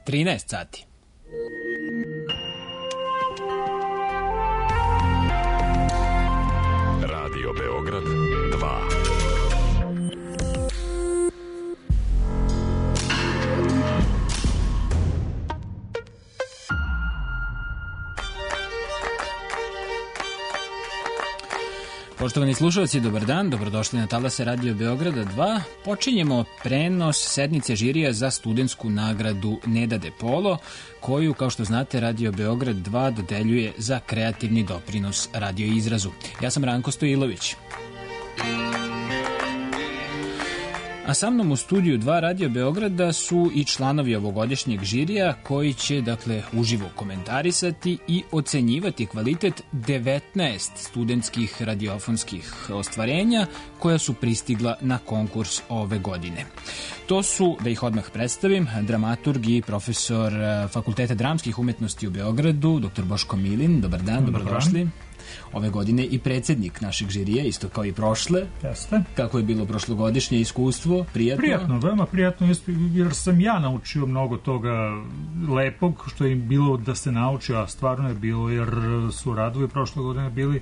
13 sati. Radio Beograd 2. Poštovani slušalci, dobar dan, dobrodošli na talase Radio Beograda 2. Počinjemo prenos sednice žirija za studentsku nagradu Neda De Polo, koju, kao što znate, Radio Beograd 2 dodeljuje za kreativni doprinos radio izrazu. Ja sam Ranko Stojilović. A sa mnom u studiju 2 Radio Beograda su i članovi ovogodišnjeg žirija koji će, dakle, uživo komentarisati i ocenjivati kvalitet 19 studentskih radiofonskih ostvarenja koja su pristigla na konkurs ove godine. To su, da ih odmah predstavim, dramaturg i profesor Fakulteta dramskih umetnosti u Beogradu, dr. Boško Milin. Dobar dan, dobrodošli. Ove godine i predsjednik našeg žirija, isto kao i prošle. Jeste. Kako je bilo prošlogodišnje iskustvo? Prijatno? Prijatno, veoma prijatno, jer sam ja naučio mnogo toga lepog, što je bilo da se nauči, a stvarno je bilo, jer su radovi prošle godine bili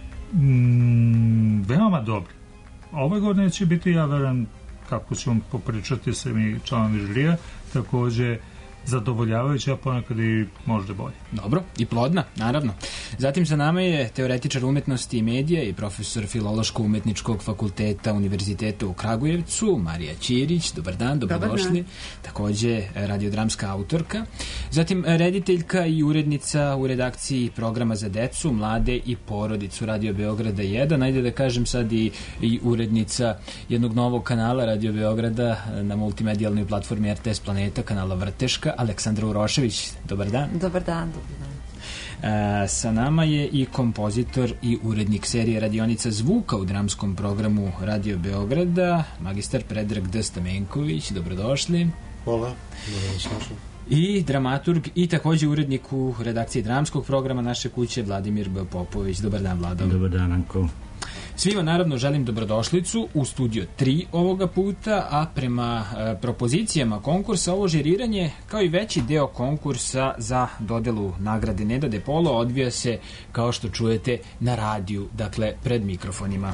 veoma dobri. Ove godine će biti, ja verujem, kako ćemo popričati sa mi članovi žirija, takođe zadovoljavajuća, a ponekad i možda bolje. Dobro, i plodna, naravno. Zatim sa nama je teoretičar umetnosti i medija i profesor Filološko-umetničkog fakulteta Univerziteta u Kragujevcu, Marija Ćirić. Dobar dan, dobrodošli. Takođe radiodramska autorka. Zatim rediteljka i urednica u redakciji programa za decu, mlade i porodicu Radio Beograda 1. Ajde da kažem sad i urednica jednog novog kanala Radio Beograda na multimedijalnoj platformi RTS Planeta, kanala Vrteška, Aleksandra Urošević. Dobar dan. Dobar dan. Sa nama je i kompozitor i urednik serije radionica zvuka u dramskom programu Radio Beograda, magistar Predrag D. Stamenković. Dobrodošli. Hvala. Dobrodošli. I dramaturg i takođe urednik u redakciji dramskog programa naše kuće, Vladimir B. Popović. Dobar dan, Vlado. Dobar dan, Anko. Svima naravno želim dobrodošlicu u studio 3 ovoga puta, a prema propozicijama konkursa ovo žiriranje, kao i veći deo konkursa za dodelu nagrade Neda De Polo, odvija se, kao što čujete, na radiju, dakle pred mikrofonima.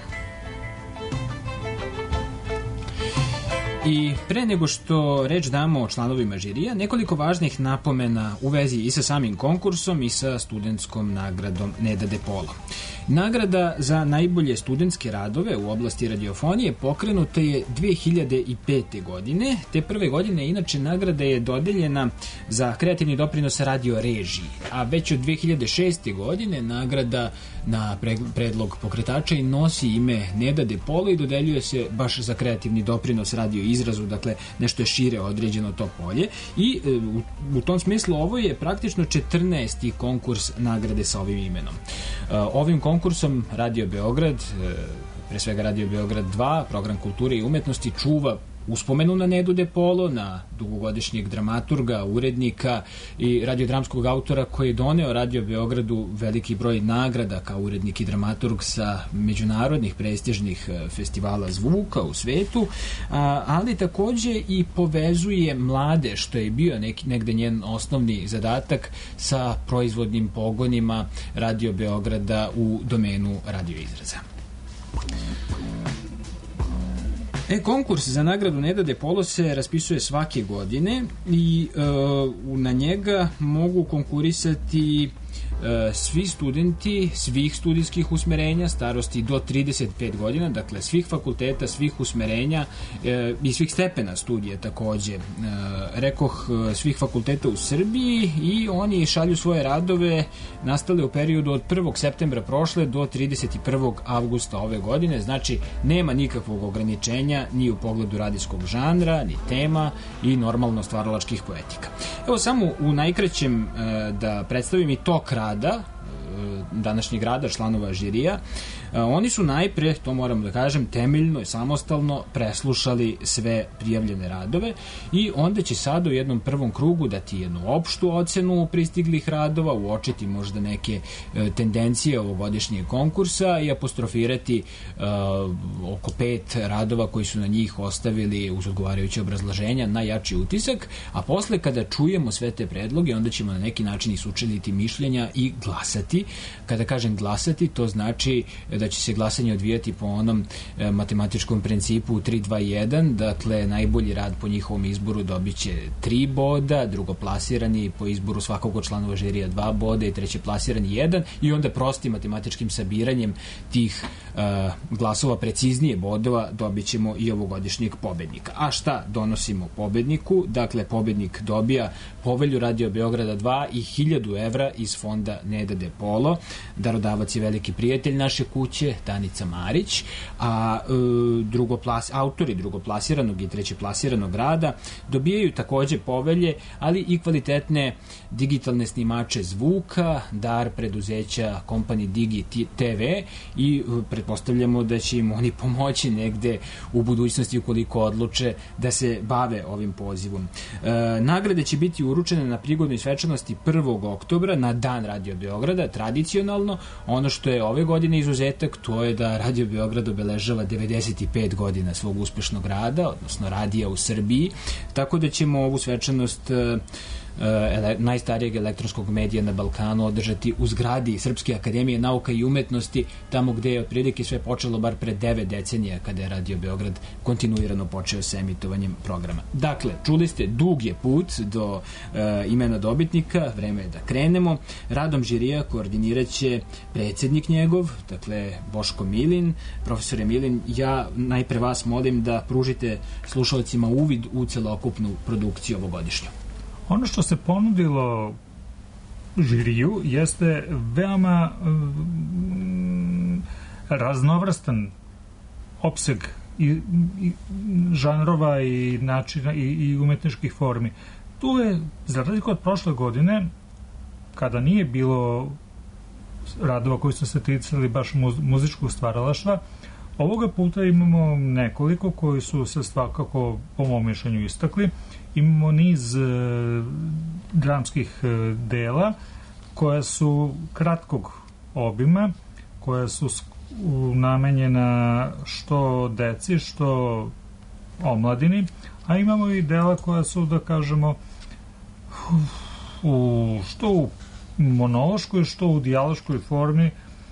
I pre nego što reč damo o članovima žirija, nekoliko važnih napomena u vezi i sa samim konkursom i sa studentskom nagradom Neda De Polo. Nagrada za najbolje studentske radove u oblasti radiofonije pokrenuta je 2005. godine. Te prve godine, inače, nagrada je dodeljena za kreativni doprinos radio režiji, a već od 2006. godine nagrada na predlog pokretača i nosi ime Neda De Polo i dodeljuje se baš za kreativni doprinos radio izrazu, dakle nešto je šire određeno to polje i u tom smislu ovo je praktično 14. konkurs nagrade sa ovim imenom. Ovim konkursom Radio Beograd, pre svega Radio Beograd 2, program kulture i umetnosti, čuva uspomenu na Nedu De Polo, na dugogodišnjeg dramaturga, urednika i radiodramskog autora koji je doneo Radio Beogradu veliki broj nagrada kao urednik i dramaturg sa međunarodnih prestižnih festivala zvuka u svetu, ali takođe i povezuje mlade, što je bio negde njen osnovni zadatak, sa proizvodnim pogonima Radio Beograda u domenu radioizraza. Konkurs za nagradu Neda De Polo se raspisuje svake godine i na njega mogu konkurisati svi studenti svih studijskih usmerenja starosti do 35 godina, dakle svih fakulteta, svih usmerenja i svih stepena studija takođe. Rekoh svih fakulteta u Srbiji i oni šalju svoje radove nastale u periodu od 1. septembra prošle do 31. avgusta ove godine, znači nema nikakvog ograničenja ni u pogledu radijskog žanra, ni tema i normalno stvaralačkih poetika. Evo samo u najkraćem da predstavim i tok rada, današnjeg rada članova žirija. Oni su najpre, to moram da kažem, temeljno i samostalno preslušali sve prijavljene radove i onda će sad u jednom prvom krugu dati jednu opštu ocenu pristiglih radova, uočiti možda neke tendencije ovogodišnjeg konkursa i apostrofirati oko 5 radova koji su na njih ostavili uz odgovarajuće obrazloženja najjači utisak, a posle kada čujemo sve te predloge, onda ćemo na neki način i sučeliti mišljenja i glasati. Kada kažem glasati, to znači da će se glasanje odvijati po onom matematičkom principu 3-2-1, dakle najbolji rad po njihovom izboru dobit će 3 boda, drugoplasirani po izboru svakog od članova žirija 2 boda i treće plasirani 1 i onda prostim matematičkim sabiranjem tih glasova preciznije bodova dobit ćemo i ovogodišnjeg pobednika. A šta donosimo pobedniku? Dakle, pobednik dobija povelju Radio Beograda 2 i 1000 evra iz fonda Neda De Polo. Darodavac je veliki prijatelj naše kuće, Danica Marić, a autori drugoplasiranog i trećeplasiranog rada dobijaju takođe povelje, ali i kvalitetne digitalne snimače zvuka, dar preduzeća kompanije Digi TV i pretpostavljamo da će im oni pomoći negde u budućnosti ukoliko odluče da se bave ovim pozivom. Nagrade će biti uručene na prigodnoj svečanosti 1. oktobra na Dan Radio Beograda, tradicionalno. Ono što je ove godine izuzetak, to je da Radio Beograd obeležava 95 godina svog uspešnog rada, odnosno radija u Srbiji, tako da ćemo ovu svečanost najstarijeg elektronskog medija na Balkanu održati u zgradi Srpske akademije nauka i umetnosti, tamo gde je otprilike sve počelo bar pre 9 decenija kada je Radio Beograd kontinuirano počeo sa emitovanjem programa. Dakle, čuli ste, dug je put do imena dobitnika, vreme je da krenemo. Radom žirija koordinirat će predsednik njegov, dakle Boško Milin. Profesore Milin, ja najpre vas molim da pružite slušalcima uvid u celokupnu produkciju ovogodišnju. Ono što se ponudilo žiriju jeste veoma raznovrstan opseg i žanrova i načina i umetničkih formi. Tu je, za razliku od prošle godine, kada nije bilo radova koji su se ticali baš muzičkog stvaralaštva, ovoga puta imamo nekoliko koji su se svakako po mom mišljenju istakli. Imamo niz dramskih dela koja su kratkog obima, koja su namenjena što deci, što omladini, a imamo i dela koja su, da kažemo, što u monološkoj, što u dijaloškoj formi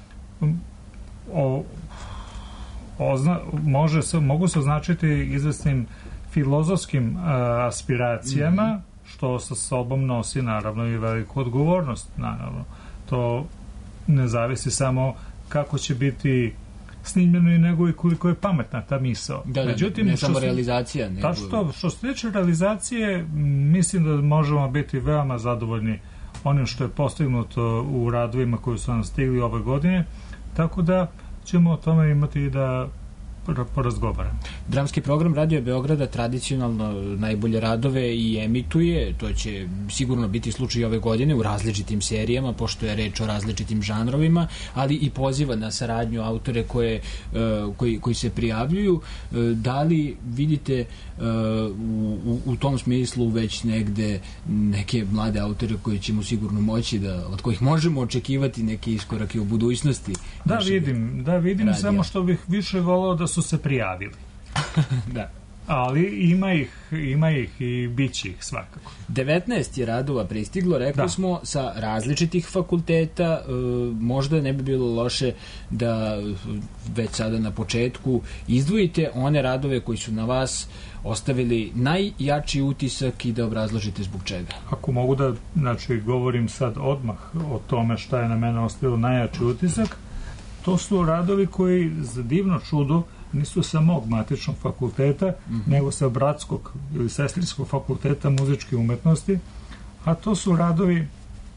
mogu se označiti izvesnim filozofskim aspiracijama, što sa sobom nosi naravno i veliku odgovornost. Naravno, to ne zavisi samo kako će biti snimljeno i nego i koliko je pametna ta misao. Međutim, ne samo realizacija. Što se tiče realizacije, mislim da možemo biti veoma zadovoljni onim što je postignuto u radovima koji su nam stigli ove godine, tako da ćemo o tome imati i da porazgovaram. Dramski program Radio Beograda tradicionalno najbolje radove i emituje, to će sigurno biti slučaj ove godine u različitim serijama, pošto je reč o različitim žanrovima, ali i poziva na saradnju autore koji se prijavljuju. Da li vidite u tom smislu već negde neke mlade autore koji ćemo sigurno moći od kojih možemo očekivati neke iskorake u budućnosti? Da vidim, radija. Samo što bih više volao da su se prijavili. Da. Ali ima ih i bit će ih svakako. 19 je radova pristiglo, rekli smo, sa različitih fakulteta. Možda ne bi bilo loše da već sada na početku izdvojite one radove koji su na vas ostavili najjači utisak i da obrazložite zbog čega. Ako mogu da govorim sad odmah o tome šta je na mene ostavilo najjači utisak, to su radovi koji za divno čudo nisu sa mog matičnog fakulteta, nego sa bratskog ili sestrinskog fakulteta muzičke umetnosti, a to su radovi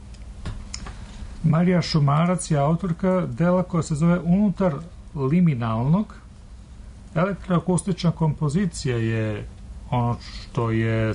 Marija Šumarac je autorka dela koja se zove Unutar liminalnog. Elektroakustična kompozicija je ono što je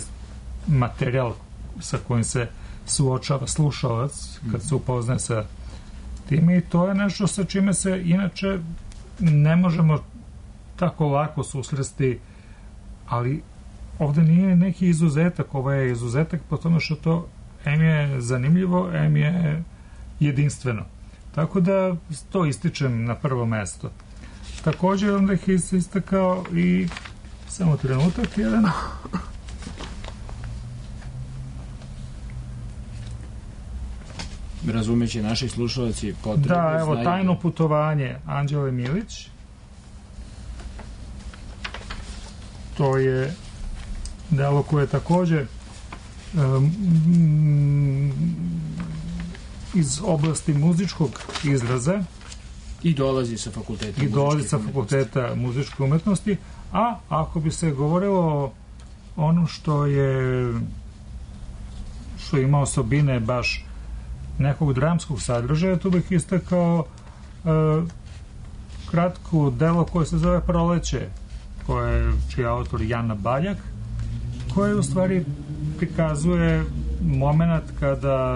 materijal sa kojim se suočava slušalac kad se upoznaje sa time i to je nešto sa čime se inače ne možemo tako lako susresti, ali ovde nije neki izuzetak, ovo je izuzetak po tome što to em je zanimljivo, em je jedinstveno. Tako da to ističem na prvo mesto. Također onda ih istakao i samo trenutak jedan. Razumeći naši slušalci potrebu. Da, evo, Tajno putovanje Anđele Milić. To je delo koje je takođe iz oblasti muzičkog izraza i dolazi sa fakulteta muzičke umetnosti, a ako bi se govorilo o onom što ima osobine baš nekog dramskog sadržaja, tu bih istakao kratko delo koje se zove Proleće, čiji je autor Jana Baljak, koje u stvari prikazuje moment kada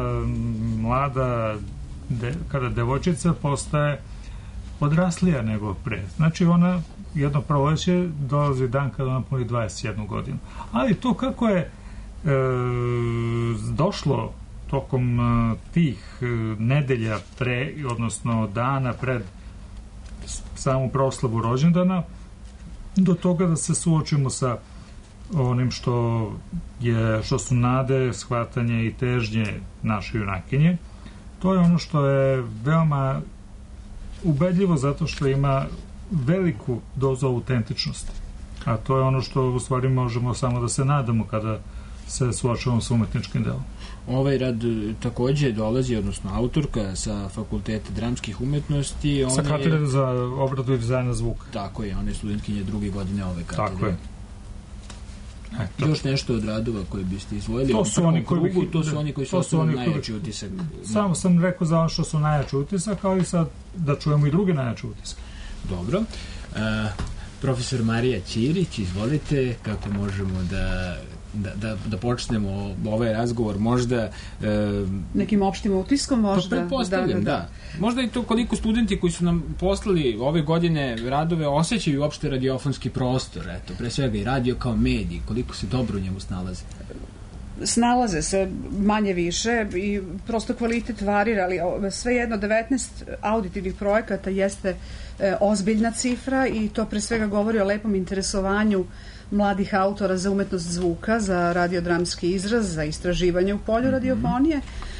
kada devojčica postaje odraslija nego pre. Znači ona jedno proleće dolazi dan kada ona puni 21 godinu. Ali to kako je došlo tokom tih nedelja pre, odnosno dana pred samu proslavu rođendana, do toga da se suočimo sa onim što su nade, shvatanje i težnje naše junakinje. To je ono što je veoma ubedljivo zato što ima veliku dozu autentičnosti. A to je ono što u stvari možemo samo da se nadamo kada se suočavamo sa umetničkim delom. Ovaj rad takođe dolazi, odnosno autorka sa Fakulteta dramskih umetnosti. Sa katedre za obradu i dizajna zvuka. Tako je, ona je studentkinja druge godine ove katedre. Tako je. Još nešto od radova koje biste izvojili? To su oni koji su ostavili najjači utisak. Samo sam rekao za ono što su najjači utisak, ali sad da čujemo i druge najjači utisak. Dobro. Profesor Marija Ćirić, izvolite, kako možemo da počnemo ovaj razgovor, možda nekim opštim utiskom, možda. Pretpostavljam, da. Možda i to koliko studenti koji su nam poslali ove godine radove osjećaju uopšte radiofonski prostor, eto, pre svega i radio kao medij, koliko se dobro u njemu snalaze. Snalaze se manje više i prosto kvalitet varira, ali svejedno 19 auditivnih projekata jeste ozbiljna cifra i to pre svega govori o lepom interesovanju mladih autora za umetnost zvuka, za radiodramski izraz, za istraživanje u polju radiofonije,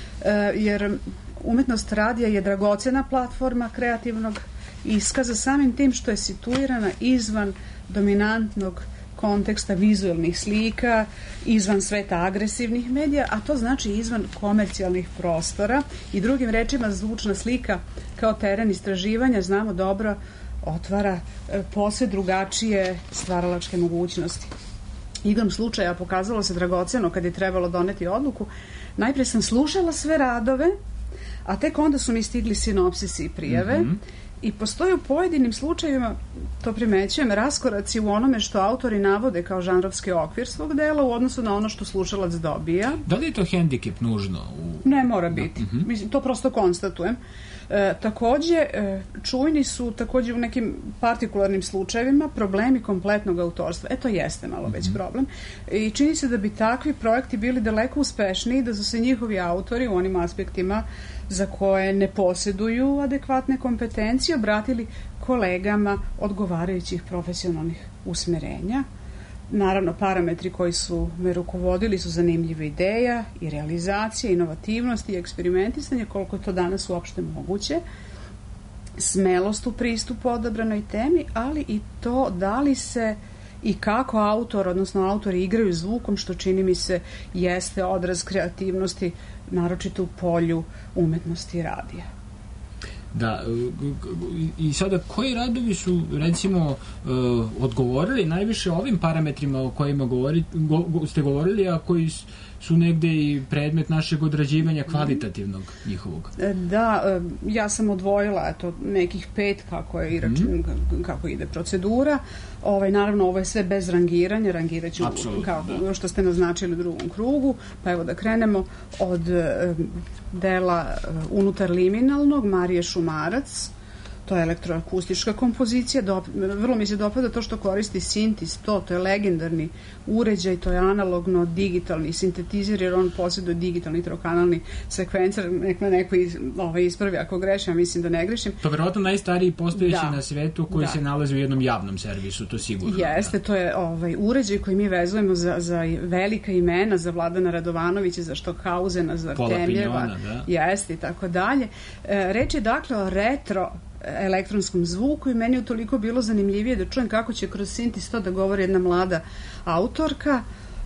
jer umetnost radija je dragocena platforma kreativnog iskaza samim tim što je situirana izvan dominantnog konteksta vizualnih slika, izvan sveta agresivnih medija, a to znači izvan komercijalnih prostora i drugim rečima zvučna slika kao teren istraživanja, znamo dobro, otvara posve drugačije stvaralačke mogućnosti. Igrom slučaja pokazalo se dragoceno kad je trebalo doneti odluku. Najpre sam slušala sve radove, a tek onda su mi stigli sinopsisi i prijave i postoje u pojedinim slučajevima, to primećujem, raskoraci u onome što autori navode kao žanrovski okvir svog dela u odnosu na ono što slušalac dobija. Da li je to hendikep nužno? Ne mora biti. Mislim, to prosto konstatujem. Takođe, čujni su takođe u nekim partikularnim slučajevima problemi kompletnog autorstva. To jeste malo već problem. I čini se da bi takvi projekti bili daleko uspešniji, da su se njihovi autori u onim aspektima za koje ne posjeduju adekvatne kompetencije obratili kolegama odgovarajućih profesionalnih usmerenja. Naravno, parametri koji su me rukovodili su zanimljiva ideja i realizacija, inovativnost i eksperimentisanje, koliko je to danas uopšte moguće, smelost u pristupu odabranoj temi, ali i to da li se i kako autor, odnosno autori igraju zvukom, što čini mi se jeste odraz kreativnosti, naročito u polju umetnosti radija. Da, i sada koji radovi su recimo odgovorili najviše ovim parametrima o kojima ste govorili, a koji su negde i predmet našeg odrađivanja kvalitativnog njihovog. Da, ja sam odvojila nekih 5 kako ide procedura. Naravno, ovo je sve bez rangiranja, rangirat ću kao što ste naznačili u drugom krugu, pa evo da krenemo od dela unutar liminalnog Marije Šumarac. To je elektroakustička kompozicija. Vrlo mi se dopada to što koristi Sintis 100, to je legendarni uređaj, to je analogno digitalni sintetizer, jer on posjeduje digitalni trokanalni sekvencer. Nek me neko ispravi ako grešim, ja mislim da ne grešim. To je verovatno najstariji postojeći na svetu koji se nalazi u jednom javnom servisu, to sigurno. Jeste, to je uređaj koji mi vezujemo za velika imena, za Vladana Radovanovića, za Štokhausena, za Artemljeva. Jeste i tako dalje. Reč je dakle o retro elektronskom zvuku i meni je toliko bilo zanimljivije da čujem kako će kroz Sintis 100 da govori jedna mlada autorka.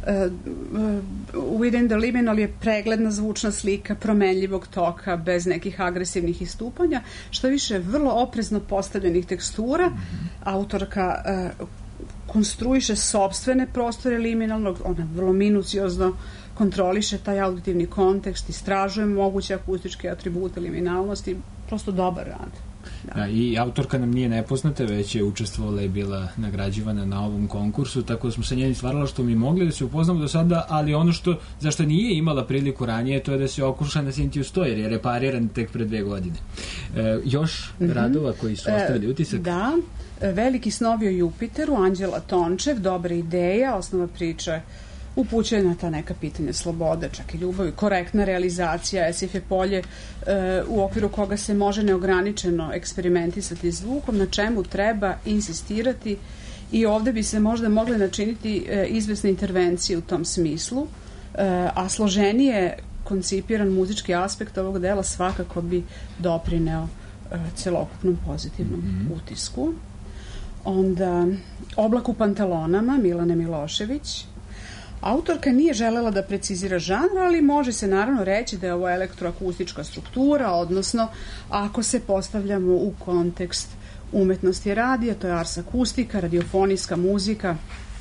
Within the Liminal je pregledna zvučna slika promenljivog toka bez nekih agresivnih istupanja, što više vrlo oprezno postavljenih tekstura. Autorka konstruiše sopstvene prostore liminalnog, ona vrlo minuciozno kontroliše taj auditivni kontekst, istražuje moguće akustičke atribute liminalnosti, prosto dobar rad. Da, i autorka nam nije nepoznata, već je učestvovala i bila nagrađivana na ovom konkursu, tako da smo sa njenim stvaralaštvom i mogli da se upoznamo do sada, ali ono zašto nije imala priliku ranije, to je da se okuša na Sintiju 100, jer je repariran tek pre 2 godine. Još radova koji su ostavili utisak? Da, Veliki snovi o Jupiteru, Anđela Tončev, dobra ideja, osnova priče upućuje na ta neka pitanja slobode, čak i ljubavi, korektna realizacija, esif je polje u okviru koga se može neograničeno eksperimentisati zvukom, na čemu treba insistirati i ovde bi se možda mogle načiniti izvesne intervencije u tom smislu, a složenije koncipiran muzički aspekt ovog dela svakako bi doprineo celokupnom pozitivnom utisku. Onda Oblak u pantalonama, Milane Milošević. Autorka nije želela da precizira žanr, ali može se naravno reći da je ovo elektroakustička struktura, odnosno ako se postavljamo u kontekst umetnosti radija, to je ars akustika, radiofonijska muzika.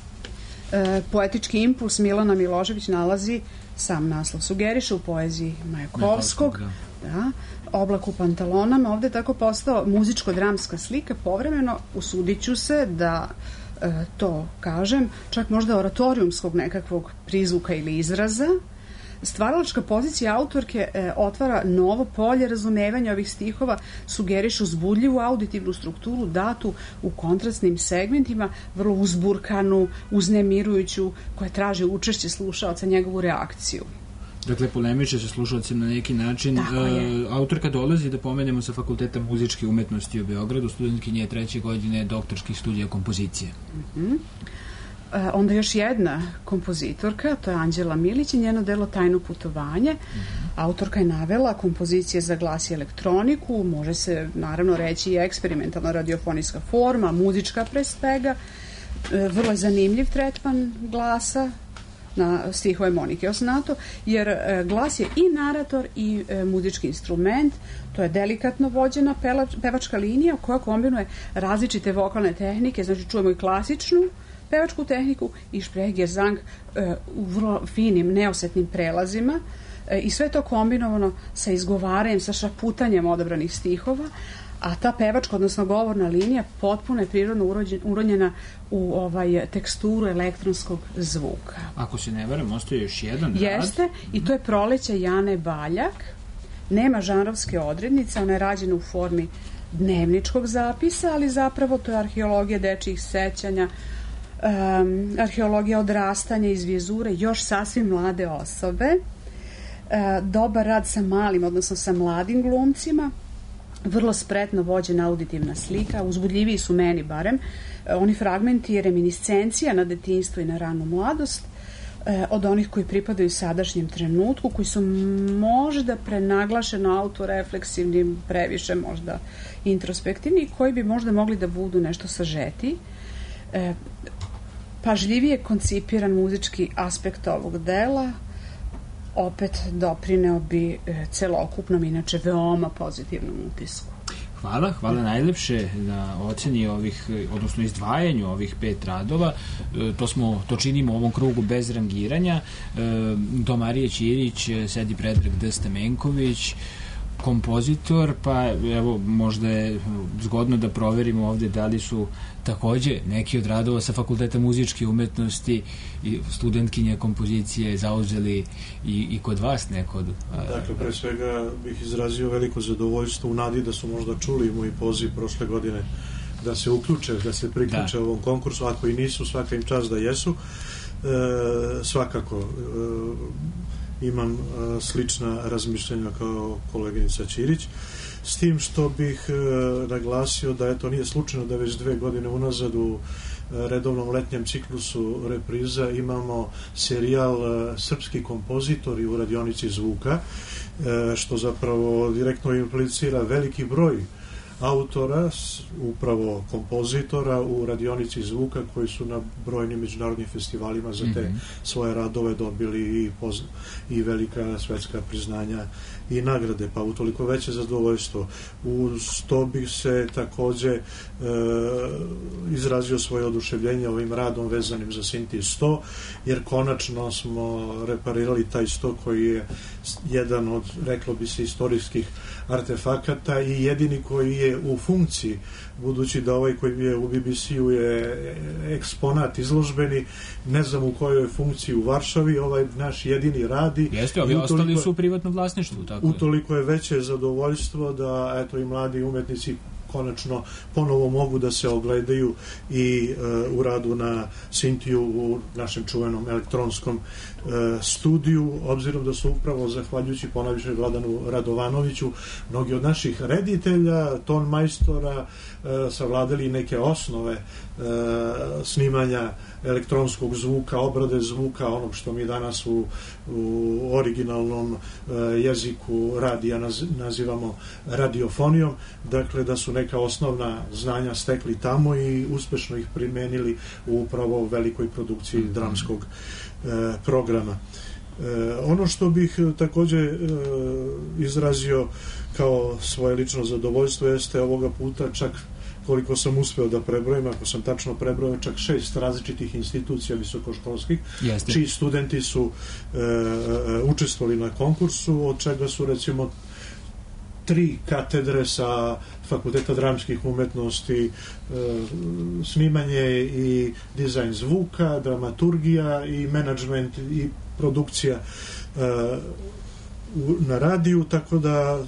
Poetički impuls Milana Milošević nalazi, sam naslov sugeriše, u poeziji Majakovskog. Da. Oblak u pantalonama, ovde je tako postao muzičko-dramska slika, povremeno usudit ću se da to kažem, čak možda oratorijumskog nekakvog prizvuka ili izraza. Stvaralačka pozicija autorke otvara novo polje razumevanja ovih stihova, sugeriše uzbudljivu auditivnu strukturu datu u kontrastnim segmentima, vrlo uzburkanu, uznemirujuću, koja traži učešće slušaoca, njegovu reakciju. Dakle, polemiče sa slušalcem na neki način. Autorka dolazi, da pomenemo, sa Fakulteta muzičke umetnosti u Beogradu, studentkinja je 3. godine doktorskih studija kompozicije. Onda još jedna kompozitorka, to je Anđela Milić i njeno delo Tajno putovanje. Autorka je navela kompozicije za glas i elektroniku, može se naravno reći i eksperimentalna radiofonijska forma, muzička pre svega, vrlo je zanimljiv tretman glasa na stihove Monike Osnato, jer glas je i narator i muzički instrument, to je delikatno vođena pevačka linija koja kombinuje različite vokalne tehnike, znači čujemo i klasičnu pevačku tehniku i Sprechergesang u vrlo finim, neosetnim prelazima i sve to kombinovano sa izgovaranjem, sa šaputanjem odabranih stihova, a ta pevačka, odnosno govorna linija potpuno je prirodno uronjena u teksturu elektronskog zvuka. Ako se ne varam, ostaje još jedan rad. Jeste, i to je Proleće Jane Baljak. Nema žanrovske odrednice, ona je rađena u formi dnevničkog zapisa, ali zapravo to je arheologija dečijih sećanja, arheologija odrastanja iz vizure još sasvim mlade osobe. Dobar rad sa malim, odnosno sa mladim glumcima, vrlo spretno vođena auditivna slika, uzbudljiviji su meni barem oni fragmenti reminiscencija na detinjstvo i na ranu mladost od onih koji pripadaju sadašnjem trenutku, koji su možda prenaglašeno autorefleksivni, previše možda introspektivni, koji bi možda mogli da budu nešto sažeti. Pažljivije koncipiran muzički aspekt ovog dela opet doprineo bi celokupnom, inače veoma pozitivnom utisku. Hvala najlepše na oceni ovih, odnosno izdvajanju ovih 5 radova. To činimo u ovom krugu bez rangiranja. Do Marije Ćirić sedi Predrag D. Stamenković, kompozitor, pa evo možda je zgodno da proverimo ovde da li su takođe neki od radova sa Fakulteta muzičke umetnosti i studentkinje kompozicije zauzeli i kod vas neko od... Dakle, pre svega bih izrazio veliko zadovoljstvo u nadi da su možda čuli moj poziv prošle godine da se uključe, da se priključe ovom konkursu, ako i nisu, svaka im čast da jesu. Svakako imam slična razmišljenja kao koleginica Ćirić, s tim što bih naglasio da to nije slučajno da već 2 godine unazad u redovnom letnjem ciklusu repriza imamo serijal Srpski kompozitori u radionici zvuka, što zapravo direktno implicira veliki broj autora, upravo kompozitora u radionici zvuka koji su na brojnim međunarodnim festivalima za te svoje radove dobili i velika svetska priznanja i nagrade, pa utoliko veće zadovoljstvo. Uz to bih se takođe izrazio svoje oduševljenje ovim radom vezanim za Sinti 100, jer konačno smo reparirali taj 100 koji je jedan od, reklo bi se, istorijskih artefakata i jedini koji je u funkciji, budući da ovaj koji je u BBC-u je eksponat izložbeni, ne znam u kojoj funkciji u Varšavi, ovaj naš jedini radi. Jeste, ovi ostali su u privatnom vlasništvu, tako je. Utoliko je veće zadovoljstvo da eto i mladi umetnici konačno ponovo mogu da se ogledaju i u radu na Sintiju u našem čuvenom elektronskom studiju, obzirom da su upravo zahvaljujući ponajviše Vladanu Radovanoviću mnogi od naših reditelja, ton majstora savladali neke osnove snimanja elektronskog zvuka, obrade zvuka, onog što mi danas u originalnom jeziku radija nazivamo radiofonijom, dakle da su neka osnovna znanja stekli tamo i uspešno ih primenili u upravo velikoj produkciji dramskog programa. Ono što bih takođe izrazio kao svoje lično zadovoljstvo jeste ovoga puta čak koliko sam uspeo da prebrojim, ako sam tačno prebrojio, čak 6 različitih institucija visokoškolskih, čiji studenti su učestvovali na konkursu, od čega su recimo 3 katedre sa Fakulteta dramskih umetnosti, snimanje i dizajn zvuka, dramaturgija i menadžment i produkcija na radiju, tako da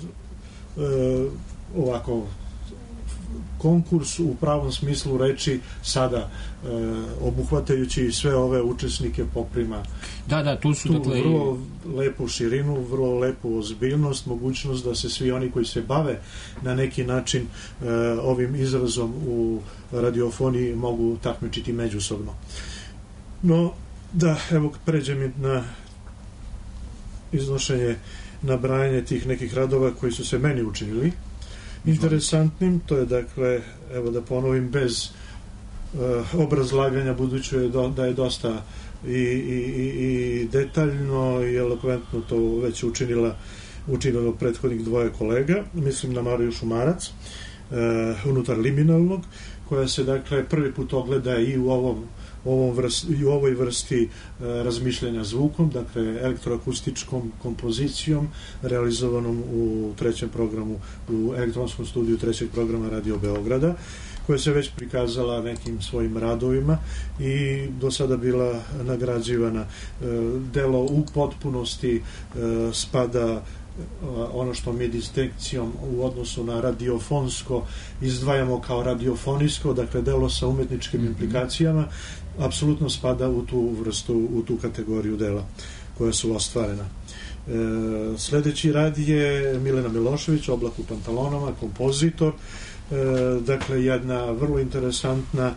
ovako konkurs u pravom smislu reči sada obuhvatajući sve ove učesnike poprima tu su vrlo lepu širinu, vrlo lepu ozbiljnost, mogućnost da se svi oni koji se bave na neki način ovim izrazom u radiofoniji mogu takmičiti međusobno. No, da, evo pređem na iznošenje, nabrajanje tih nekih radova koji su se meni učinili interesantnim. To je, dakle, evo da ponovim bez obrazlaganja, budući da je dosta i detaljno i elokventno to već učinilo prethodnih 2 kolega, mislim na Mariju Šumarac, unutar liminalnog, koja se, dakle, prvi put ogleda i u ovoj vrsti razmišljanja zvukom, dakle elektroakustičkom kompozicijom realizovanom u 3. programu, u elektronskom studiju 3. programa Radio Beograda, koja se već prikazala nekim svojim radovima i do sada bila nagrađivana. Delo u potpunosti spada ono što mi distinkcijom u odnosu na radiofonsko izdvajamo kao radiofonijsko, dakle delo sa umetničkim implikacijama, apsolutno spada u tu vrstu, u tu kategoriju dela koja su ostvarena. Sledeći rad je Milena Milošević, Oblak u pantalonama, kompozitor, dakle jedna vrlo interesantna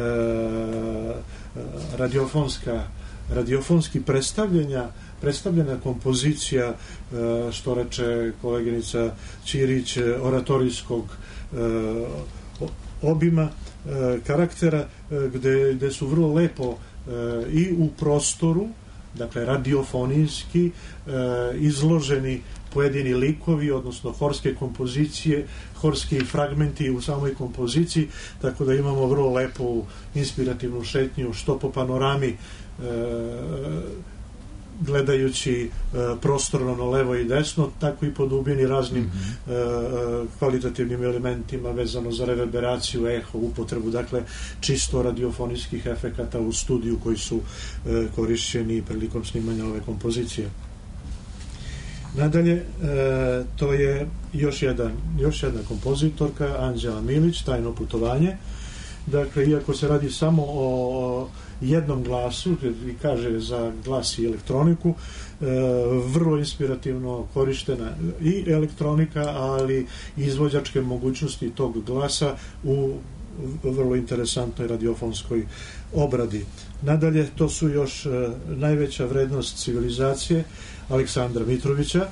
radiofonski predstavljena kompozicija, što reče koleginica Ćirić, oratorijskog obima, karaktera, gde su vrlo lepo i u prostoru dakle radiofonijski izloženi pojedini likovi, odnosno horske kompozicije, horski fragmenti u samoj kompoziciji, tako da imamo vrlo lepu inspirativnu šetnju što po panorami gledajući prostorno na levo i desno, tako i po dubini raznim kvalitativnim elementima vezano za reverberaciju, eho, upotrebu, dakle čisto radiofonijskih efekata u studiju koji su korišćeni prilikom snimanja ove kompozicije. Nadalje, to je još jedna kompozitorka, Anđela Milić, Tajno putovanje. Dakle, iako se radi samo o jednom glasu, i kaže za glas i elektroniku, vrlo inspirativno korištena i elektronika, ali i izvođačke mogućnosti tog glasa u vrlo interesantnoj radiofonskoj obradi. Nadalje, to su još najveća vrednost civilizacije Aleksandra Mitrovića,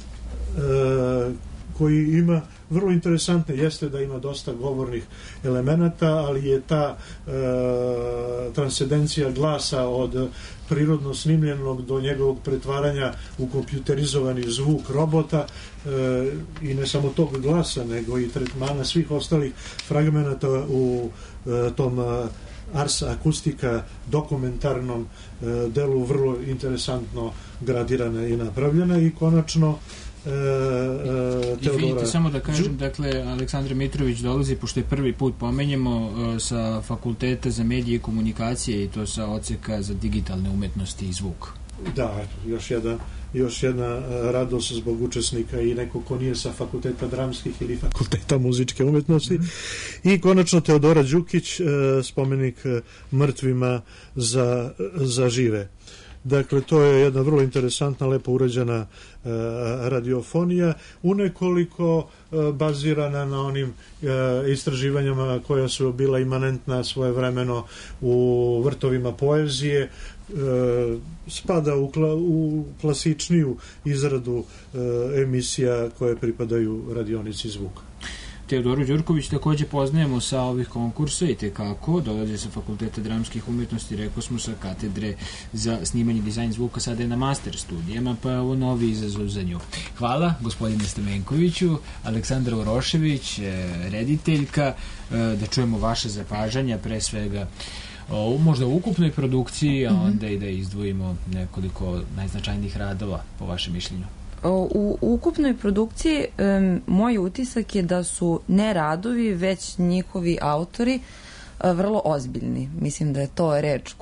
koji ima vrlo interesantne, jeste da ima dosta govornih elemenata, ali je ta transcendencija glasa od prirodno snimljenog do njegovog pretvaranja u kompjuterizovani zvuk robota i ne samo tog glasa, nego i tretmana svih ostalih fragmenata u tom Ars akustika dokumentarnom delu vrlo interesantno gradirana i napravljena. I konačno Izvinite, samo da kažem, dakle, Aleksandra Mitrović dolazi, pošto je prvi put pomenjemo, sa Fakulteta za medije i komunikacije, i to sa odseka za digitalne umetnosti i zvuk. Da, još jedna radost zbog učesnika i neko ko nije sa Fakulteta dramskih ili Fakulteta muzičke umetnosti. I konačno Teodora Đukić, spomenik mrtvima za žive. Dakle, to je jedna vrlo interesantna, lepo urađena radiofonija, unekoliko bazirana na onim istraživanjima koja su bila imanentna svojevremeno u vrtovima poezije, spada u klasičniju izradu emisija koje pripadaju radionici zvuka. Teodoru Đurković takođe poznajemo sa ovih konkursa i tekako, dolaze sa Fakulteta dramskih umetnosti, rekao smo, sa katedre za snimanje i dizajn zvuka, sada je na master studijama, pa je ovo novi izazov za nju. Hvala, gospodine Stamenkoviću. Aleksandra Urošević, rediteljka, da čujemo vaše zapažanja, pre svega možda u ukupnoj produkciji, a onda i da izdvojimo nekoliko najznačajnijih radova, po vašem mišljenju. U ukupnoj produkciji moj utisak je da su ne radovi, već njihovi autori vrlo ozbiljni. Mislim da je to reč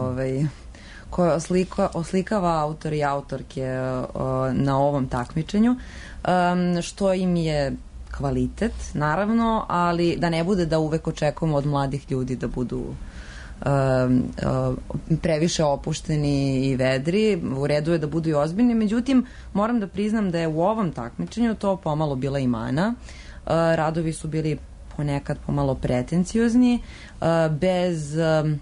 koja oslikava autor i autorke na ovom takmičenju, što im je kvalitet, naravno, ali da ne bude da uvek očekujemo od mladih ljudi da budu previše opušteni i vedri. U redu je da budu i ozbiljni, međutim moram da priznam da je u ovom takmičenju to pomalo bila i mana. Radovi su bili ponekad pomalo pretenciozni, bez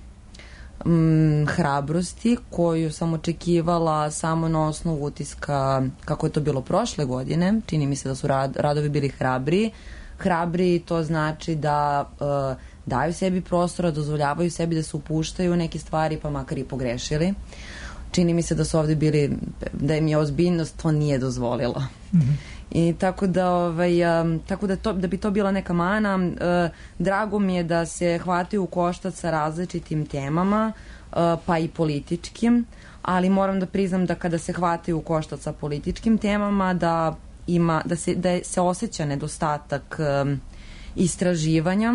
hrabrosti koju sam očekivala samo na osnovu utiska kako je to bilo prošle godine. Čini mi se da su radovi bili hrabriji, to znači da daju sebi prostora, dozvoljavaju sebi da se upuštaju u neke stvari, pa makar i pogrešili. Čini mi se da su ovde bili, da im je ozbiljnost to nije dozvolila. I tako da bi to bila neka mana. Drago mi je da se hvataju u koštac sa različitim temama, pa i političkim, ali moram da priznam da kada se hvataju u koštac sa političkim temama, da se osjeća nedostatak istraživanja,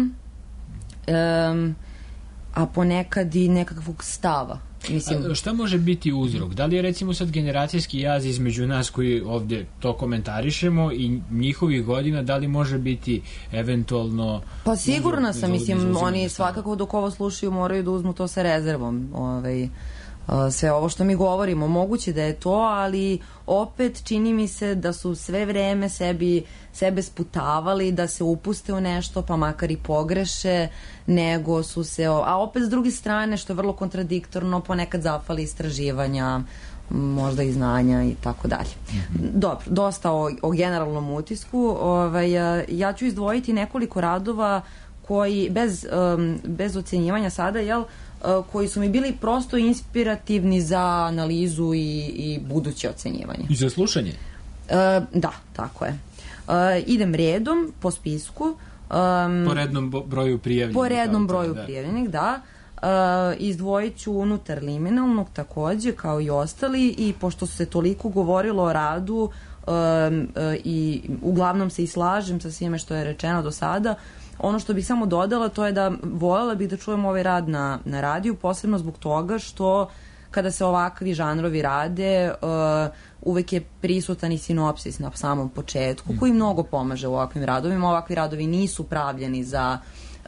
a ponekad i nekakvog stava. A šta može biti uzrok? Da li je recimo sad generacijski jaz između nas koji ovdje to komentarišemo i njihovih godina, da li može biti eventualno... Pa sigurno sam, mislim, oni svakako dok ovo slušaju moraju da uzmu to sa rezervom. Sve ovo što mi govorimo, moguće da je to, ali opet čini mi se da su sve vreme sebe sputavali da se upuste u nešto, pa makar i pogreše, nego su se... A opet s druge strane, što je vrlo kontradiktorno, ponekad zafali istraživanja, možda i znanja i tako dalje. Dobro, dosta o generalnom utisku. Ja ću izdvojiti nekoliko radova koji, bez ocenjivanja sada, koji su mi bili prosto inspirativni za analizu i buduće ocenjivanje. I za slušanje? Da, tako je. Idem redom po spisku. Po rednom broju prijavljenih. Po rednom broju prijavljenih, da. Izdvojit ću unutar liminalnog takođe, kao i ostali, i pošto se toliko govorilo o radu i uglavnom se i slažem sa svime što je rečeno do sada, ono što bih samo dodala to je da voljela bih da čujem ovaj rad na radiju, posebno zbog toga što kada se ovakvi žanrovi rade, uvek je prisutan i sinopsis na samom početku, koji mnogo pomaže u ovakvim radovima. Ovakvi radovi nisu pravljeni za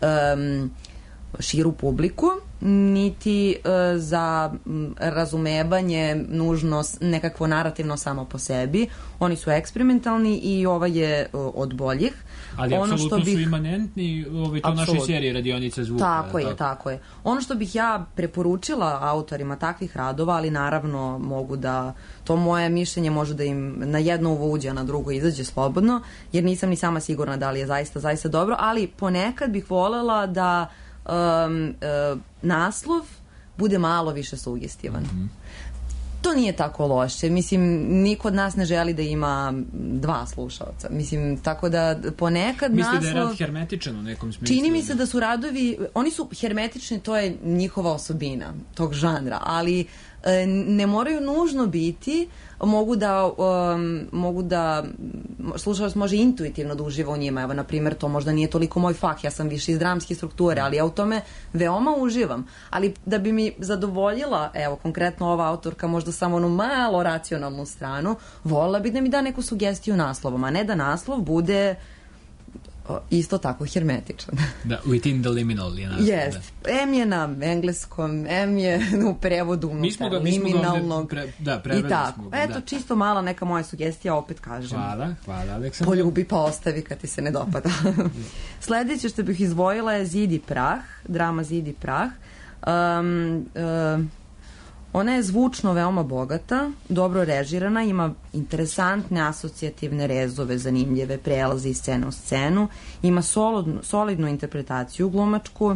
širu publiku, niti za razumevanje nužno nekakvo narativno samo po sebi. Oni su eksperimentalni i ovaj je od boljih. Ali apsolutno su imanentni to našoj seriji Radionica zvuka. Tako je. Ono što bih ja preporučila autorima takvih radova, ali naravno mogu da, to moje mišljenje može da im na jedno uvo uđe, a na drugo izađe slobodno, jer nisam ni sama sigurna da li je zaista dobro, ali ponekad bih volela da naslov bude malo više sugestivan. To nije tako loše. Mislim, niko od nas ne želi da ima 2 slušalca. Mislim, tako da ponekad naslov... Misli da je rad hermetičan u nekom smislu? Čini mi se da su radovi... Oni su hermetični, to je njihova osobina tog žanra, ali ne moraju nužno biti, mogu da slušalac može intuitivno da uživa u njima. Evo, na primjer, to možda nije toliko moj fah, ja sam više iz dramske strukture, ali ja u tome veoma uživam. Ali da bi mi zadovoljila, evo, konkretno ova autorka, možda samo onu malo racionalnu stranu, voljela bi da mi da neku sugestiju naslovom, a ne da naslov bude isto tako hermetičan. Da, within the liminal je naslov. Yes. M je na engleskom, M je u prevodu unutar liminalnog. Preveli smo ga. Eto, čisto mala neka moja sugestija, opet kažem. Hvala, Aleksandra. Poljubi pa ostavi kad ti se ne dopada. Sledeće što bih izdvojila je Zid i prah, drama Zid i prah. Ona je zvučno veoma bogata, dobro režirana, ima interesantne asocijativne rezove, zanimljive prelaze iz scene u scenu, ima solidnu interpretaciju glumačku,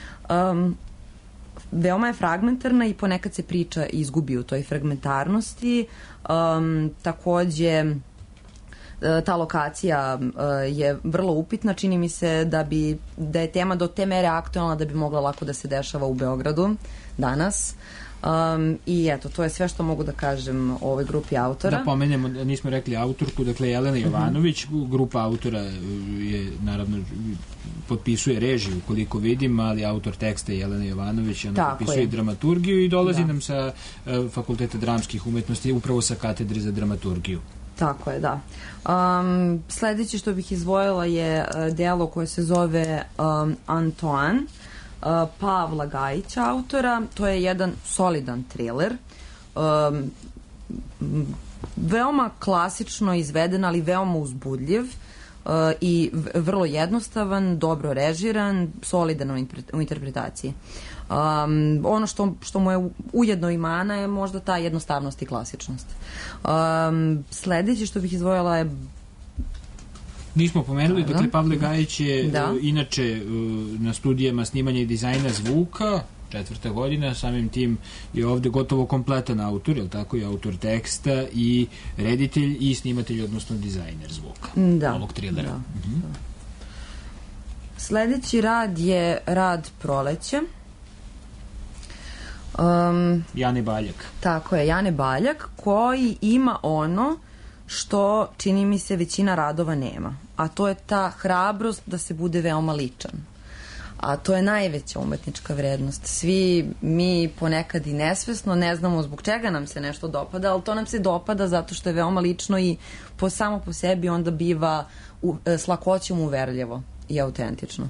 veoma je fragmentarna i ponekad se priča izgubi u toj fragmentarnosti. Takođe, ta lokacija je vrlo upitna, čini mi se da je tema do te mere aktualna da bi mogla lako da se dešava u Beogradu danas. I eto, to je sve što mogu da kažem o ovoj grupi autora. Da pomenemo, nismo rekli autorku, dakle Jelena Jovanović, grupa autora je, naravno, potpisuje režiju koliko vidim, ali autor teksta je Jelena Jovanović, ona potpisuje dramaturgiju i dolazi nam sa Fakulteta dramskih umetnosti, upravo sa katedre za dramaturgiju. Tako je, da. Sledeće što bih izdvojila je delo koje se zove Antoine, Pavla Gajića autora. To je jedan solidan thriller, veoma klasično izveden, ali veoma uzbudljiv i vrlo jednostavan, dobro režiran, solidan u interpretaciji. Ono što mu je ujedno i mana je možda ta jednostavnost i klasičnost. Sledeće što bih izdvojila je... Nismo pomenuli, dakle Pavle Gajić je inače na studijama snimanja i dizajna zvuka, 4. godina, samim tim je ovde gotovo kompletan autor, je li tako, i autor teksta i reditelj i snimatelj, odnosno dizajner zvuka ovog trilera. Sledeći rad je rad Proleće. Jane Baljak. Tako je, Jane Baljak, koji ima ono što, čini mi se, većina radova nema. A to je ta hrabrost da se bude veoma ličan. A to je najveća umetnička vrednost. Svi mi ponekad i nesvesno ne znamo zbog čega nam se nešto dopada, ali to nam se dopada zato što je veoma lično i samo po sebi onda biva s lakoćom uverljivo i autentično.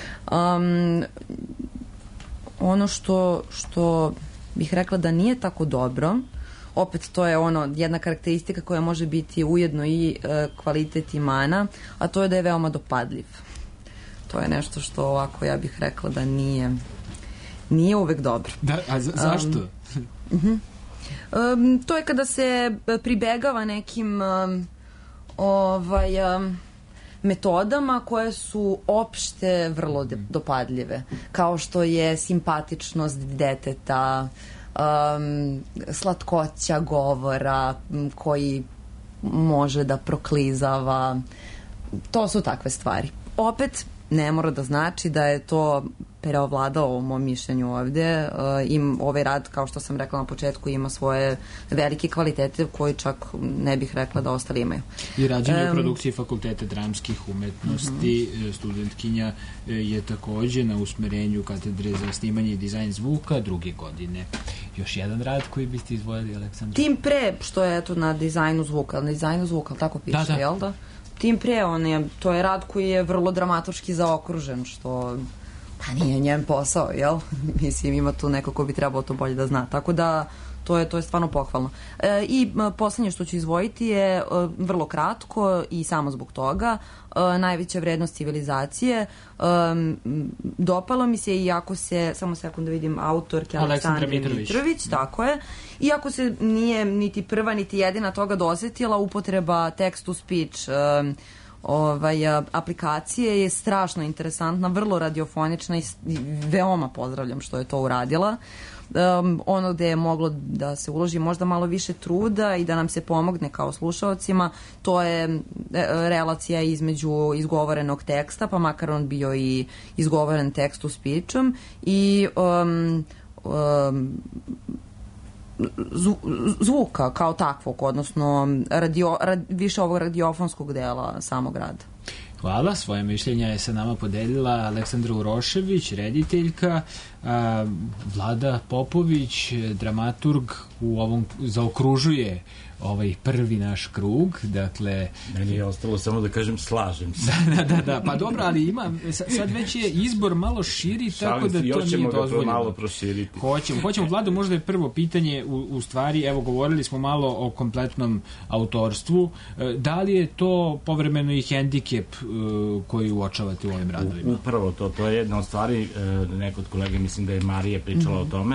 Ono što bih rekla da nije tako dobro, opet to je jedna karakteristika koja može biti ujedno i kvalitet i mana, a to je da je veoma dopadljiv. To je nešto što ovako ja bih rekla da nije uvek dobro. Da, a zašto? To je kada se pribegava nekim metodama koje su opšte vrlo dopadljive, kao što je simpatičnost deteta, slatkoća govora koji može da proklizava. To su takve stvari. Opet, ne mora da znači da je to preovladao u mom mišljenju ovde. Ovaj rad, kao što sam rekla na početku, ima svoje velike kvalitete koji čak ne bih rekla da ostali imaju. I rađenje u produkciji Fakulteta dramskih umetnosti. Studentkinja je takođe na usmerenju katedre za snimanje i dizajn zvuka 2. godine. Još jedan rad koji biste izdvojili, Aleksandra? Tim pre što je na dizajnu zvuka, tako piše, jel da? Tim pre, to je rad koji je vrlo dramatoški zaokružen, što pa nije njen posao, jel? Mislim, ima tu neko ko bi trebalo to bolje da zna. Tako da, to je stvarno pohvalno. I poslednje što ću izdvojiti je vrlo kratko i samo zbog toga. Najveća vrednost civilizacije. Dopalo mi se, iako se, samo sekund da vidim, autorke Aleksandra Mitrović, tako je. Iako se nije niti prva, niti jedina toga dosetila, upotreba text-to-speech aplikacije je strašno interesantna, vrlo radiofonična i veoma pozdravljam što je to uradila. Ono gde je moglo da se uloži možda malo više truda i da nam se pomogne kao slušaocima, to je relacija između izgovorenog teksta, pa makar on bio i izgovoren text-to-speechom, i zvuka kao takvog, odnosno više ovog radiofonskog dela samog rada. Hvala, svoje mišljenja je sa nama podelila Aleksandra Urošević, rediteljka, Vlada Popović, dramaturg, zaokružuje ovaj prvi naš krug, dakle... Meni je ostalo samo da kažem slažem se. Da, pa dobro, ali ima, sad već je izbor malo širi, tako da to nije dozvoljeno. Još ćemo ga malo proširiti. Hoćemo. Vlado, možda je prvo pitanje, u stvari, evo, govorili smo malo o kompletnom autorstvu, da li je to povremeno i hendikep koji uočavate u ovim radovima? Upravo to je jedna od stvari, neko od kolege, mislim da je Marija pričala o tome,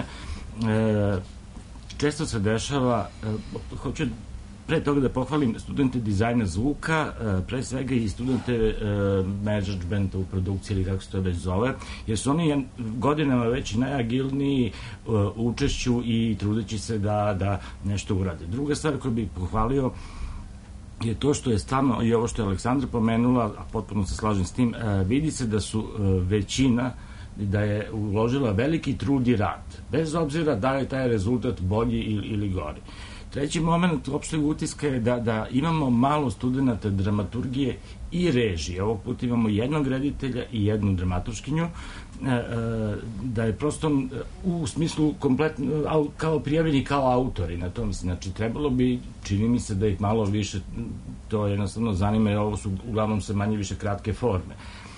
često se dešava, hoću pre toga da pohvalim studente dizajna zvuka, pre svega i studente managementa u produkciji ili kako se to već zove, jer su oni godinama već najagilniji učešću i trudeći se da nešto urade. Druga stvar koju bih pohvalio je to što je stalno, i ovo što je Aleksandra pomenula, a potpuno se slažem s tim, vidi se da su većina, da je uložila veliki trud i rad, bez obzira da je taj rezultat bolji ili gori. Treći moment opšteg utiska je da imamo malo studenta dramaturgije i režije. Ovog puta imamo jednog reditelja i jednu dramaturškinju, da je prosto u smislu kompletno kao prijavljeni kao autori na tom. Znači, trebalo bi, čini mi se da ih malo više to jednostavno zanima, jer ovo su uglavnom se manje više kratke forme.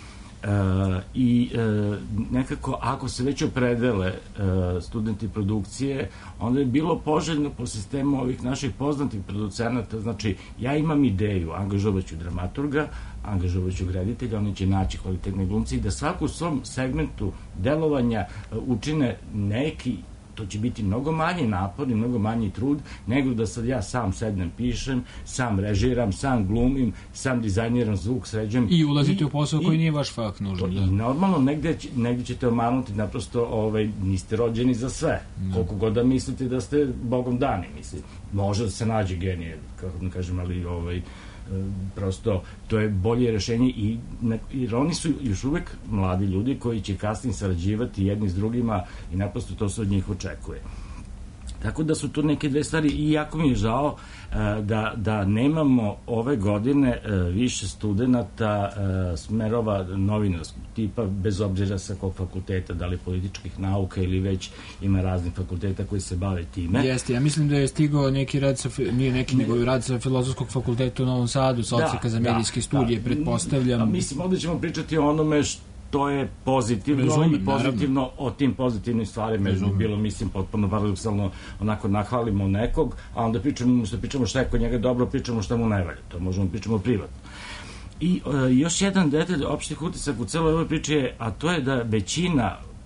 I nekako ako se već opredele studenti produkcije, onda je bilo poželjno po sistemu ovih naših poznatih producenata, znači ja imam ideju, angažovaću dramaturga, angažovaću reditelja, oni će naći kvalitetne glumci i da svaku u svom segmentu delovanja učine neki, to će biti mnogo manji napor i mnogo manji trud nego da sad ja sam sednem, pišem, sam režiram, sam glumim, sam dizajniram zvuk, sređujem. I ulazite u posao koji nije vaš fakt nužno. I normalno, negde ćete omanuti, naprosto niste rođeni za sve. Koliko god da mislite da ste Bogom dani, mislim. Može da se nađe genije, kako da kažem, ali prosto to je bolje rešenje jer oni su još uvek mladi ljudi koji će kasnije sarađivati jedni s drugima i naprosto to se od njih očekuje. Tako da su to neke dve stvari i jako mi je žao da nemamo ove godine više studenta smerova novinarskog tipa, bez obzira sa kog fakulteta, da li političkih nauka ili već ima raznih fakulteta koji se bave time. Jeste, ja mislim da je stigao neki rad nego rad sa Filozofskog fakulteta u Novom Sadu, sa odseka za medijske studije, pretpostavljam. Mislim, ovde ćemo pričati o onome to je pozitivno i pozitivno o tim pozitivnim stvarima je bilo, mislim, potpuno paradoksalno onako nahvalimo nekog, a onda pričamo šta je kod njega dobro, pričamo šta mu ne valja. To možemo pričamo privatno. I još jedan detalj opštih utisak u celoj ovoj priči je, a to je da većina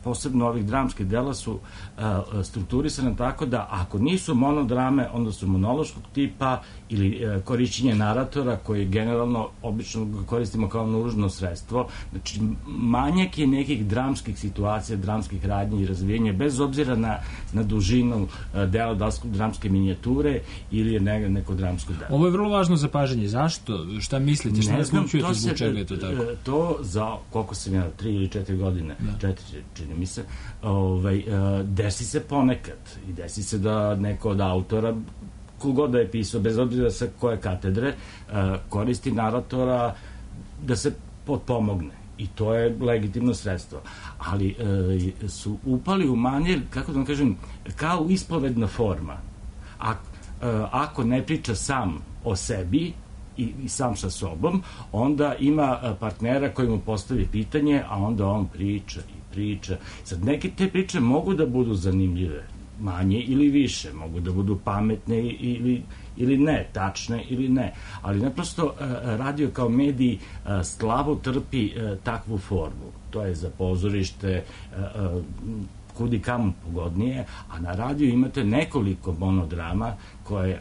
posebno ovih dramskih dela su strukturisane tako da ako nisu monodrame, onda su monološkog tipa ili korišćenje naratora koji generalno obično koristimo kao nužno sredstvo. Znači, manjak je nekih dramskih situacija, dramskih radnji i razvijenja, bez obzira na dužinu dela, da li su dramske minijature ili je neko dramsko delo. Ovo je vrlo važno zapažanje. Zašto? Šta mislite? Šta naslučujete zbog čega je to tako? To za, koliko sam ja, 3 ili 4 godine, 4 čini mi se, desi se ponekad i desi se da neko od autora, kogod da je pisao, bez obzira sa koje katedre, koristi naratora da se potpomogne. I to je legitimno sredstvo. Ali su upali u manir, kako da vam kažem, kao ispovedna forma. Ako ne priča sam o sebi i sam sa sobom, onda ima partnera koji mu postavi pitanje, a onda on priča i priča. Sad, neke te priče mogu da budu zanimljive, manje ili više, mogu da budu pametne ili ne, tačne ili ne, ali naprosto radio kao medij slabo trpi takvu formu. To je za pozorište kudi kamo pogodnije, a na radiju imate nekoliko monodrama koje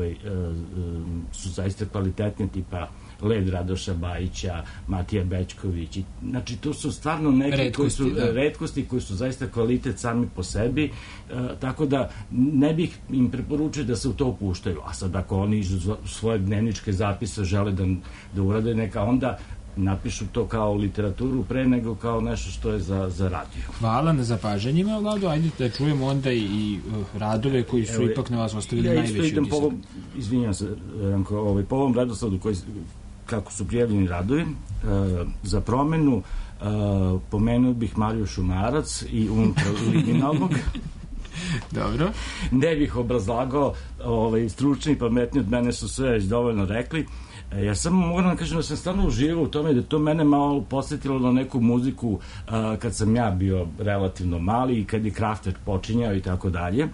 su zaista kvalitetne, tipa Led Radoša Bajića, Matija Bećković. Znači, to su stvarno neke koji su retkosti, koji su zaista kvalitet sami po sebi, tako da ne bih im preporučio da se u to upuštaju. A sad, ako oni iz svoje dnevničke zapise žele da urade, neka onda napišu to kao literaturu pre nego kao nešto što je za radio. Hvala na zapažanjima, Vlado. Ajde da čujemo onda i radove koji su ipak na vas ostavili najveći utisak. Izvinjam se, Ranko, po ovom redosladu kako su prijavljeni radovi, za promenu pomenuo bih Mariju Šumarac i Unutra Liginovog. Dobro. Ne bih obrazlagao, stručni i pametni od mene su sve dovoljno rekli. Ja samo moram da kažem da sam stvarno uživao u tome da to mene malo podsjetilo na neku muziku kad sam ja bio relativno mali i kad je Kraftwerk počinjao i tako dalje.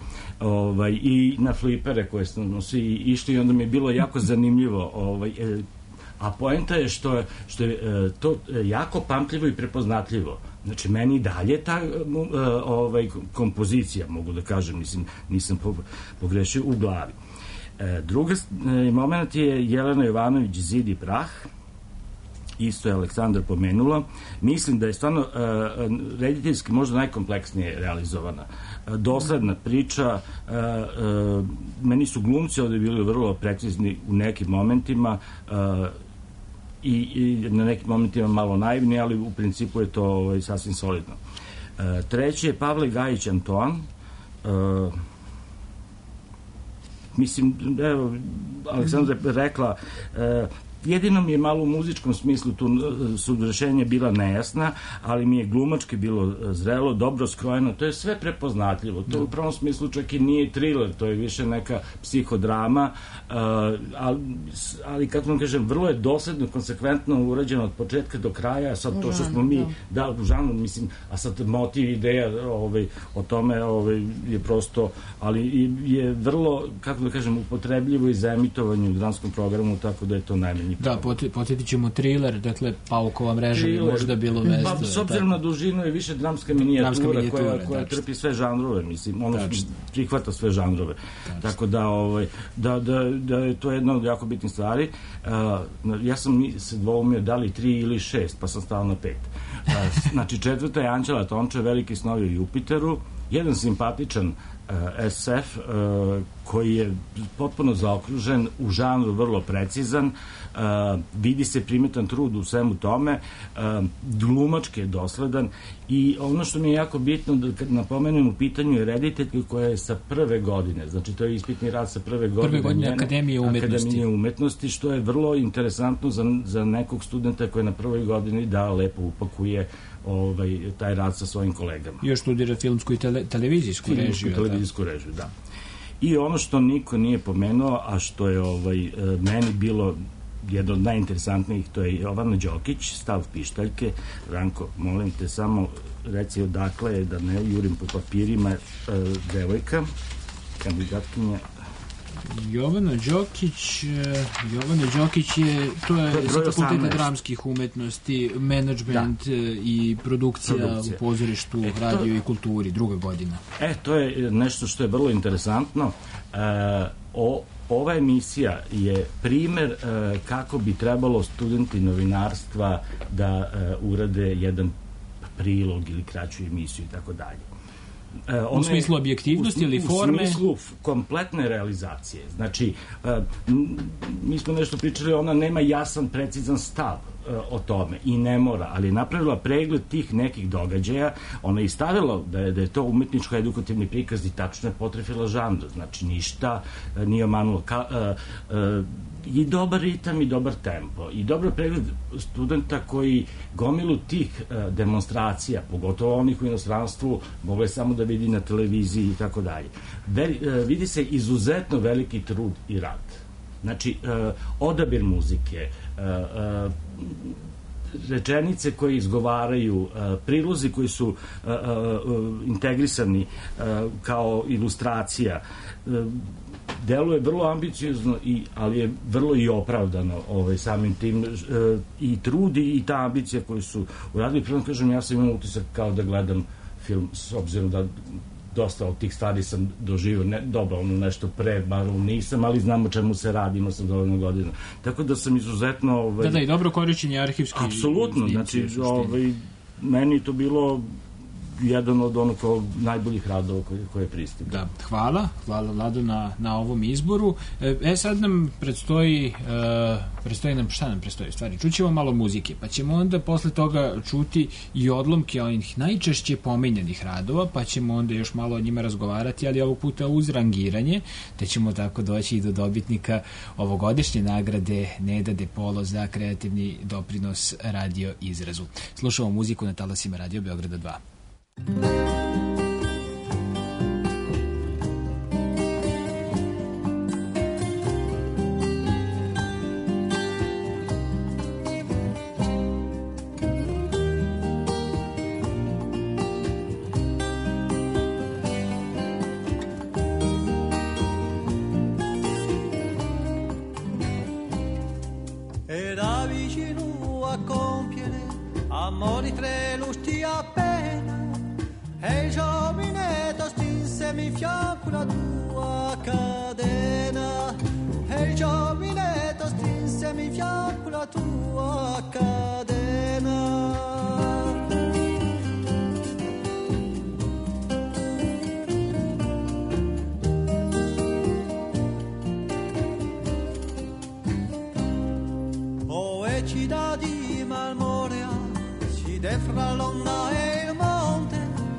I na flipere koje smo svi išli i onda mi je bilo jako zanimljivo. A poenta je što je to jako pamtljivo i prepoznatljivo. Znači, meni dalje ta kompozicija, mogu da kažem, nisam pogrešio u glavi. Drugi moment je Jelena Jovanović Zid i prah, isto je Aleksandar pomenula. Mislim da je stvarno rediteljski možda najkompleksnije realizovana. Dosledna priča, meni su glumci ovde bili vrlo precizni u nekim momentima i na nekim momentima malo naivni, ali u principu je to sasvim solidno. Treći je Pavle Gajić Antoan. Mislim, evo, Aleksandra je rekla, jedino mi je malo u muzičkom smislu tu su rešenja bila nejasna, ali mi je glumački bilo zrelo, dobro skrojeno, to je sve prepoznatljivo. To u pravom smislu čak i nije thriller, to je više neka psihodrama, ali kako vam kažem, vrlo je dosledno, konsekventno urađeno od početka do kraja, sad to što smo mi u žanru, mislim, a sad motiv, ideja o tome je prosto, ali je vrlo, kako da kažem, upotrebljivo i za emitovanje u dramskom programu, tako da je to najmanji. Da, podsjetit ćemo thriller, dakle, Paukova mreža bi možda bilo mesto. Pa, s obzirom na dužinu je više dramska minijatura koja trpi sve žanrove, mislim, ono prihvata sve žanrove. Tako da je to jedna od jako bitnih stvari. Ja sam se dvoumio da li 3 ili 6, pa sam stao na 5. Znači, četvrta je Anđela Tončev, Veliki snovi u Jupiteru, jedan simpatičan SF koji je potpuno zaokružen, u žanru vrlo precizan, vidi se primetan trud u svemu tome, glumački je dosledan i ono što mi je jako bitno da kad napomenem u pitanju je rediteljka koja je sa prve godine, znači to je ispitni rad sa prve godine Akademije umetnosti, što je vrlo interesantno za nekog studenta koji na prvoj godini da lepo upakuje taj rad sa svojim kolegama. Još studira filmsku i televizijsku režiju. Da. I ono što niko nije pomenuo, a što je meni bilo jedno od najinteresantnijih, to je Jovana Đokić, Stav pištaljke. Ranko, molim te, samo reci odakle je, da ne jurim po papirima, devojka, kandidatkinja. Jovana Đokić je, to je sa fakulteta dramskih umetnosti, menadžment i produkcija u pozorištu, radio i kulturi, druga godina. To je nešto što je vrlo interesantno. Ova emisija je primer kako bi trebalo studenti novinarstva da urade jedan prilog ili kraću emisiju i tako dalje. U smislu objektivnosti ili forme? U smislu kompletne realizacije. Znači, mi smo nešto pričali, ona nema jasan, precizan stav o tome i ne mora, ali je napravila pregled tih nekih događaja, ona je stavila da je to umetničko-edukativni prikaz i tačno je potrefila žanr, znači ništa nije omanulo. I dobar ritam i dobar tempo i dobar pregled studenta koji gomilu tih demonstracija, pogotovo onih u inostranstvu, mogu je samo da vidi na televiziji i tako dalje. Vidi se izuzetno veliki trud i rad. Znači, odabir muzike, rečenice koje izgovaraju, prilozi koji su integrisani kao ilustracija, deluje vrlo ambiciozno, ali je vrlo i opravdano samim tim i trudi i ta ambicija koju su uradili. Prvo kažem, ja sam imao utisak kao da gledam film, s obzirom da dosta od tih stvari sam doživio, dobro, nešto pre, bar nisam, ali znam o čemu se radi, imao sam dovoljno godina. Tako da sam izuzetno... Da, i dobro korišćenje arhivskih... Apsolutno, znači, meni to bilo jedan od najboljih radova koje je pristigao. Da, hvala Vlado na ovom izboru. Sad nam predstoji šta nam predstoji u stvari? Čućemo malo muzike, pa ćemo onda posle toga čuti i odlomke onih najčešće pomenjenih radova, pa ćemo onda još malo o njima razgovarati, ali ovog puta uz rangiranje, te ćemo tako doći i do dobitnika ovogodišnje nagrade Neda De Polo za kreativni doprinos radio izrazu. Slušamo muziku na talasima Radio Beograda 2. Era vicino a compiere amori tre lusti appena. E il giovinetto stinsemi in fianco la tua cadena. E il giovinetto stinsemi in fianco la tua cadena. Oh, e ci dà di marmorea, si defra l'onda e il monte.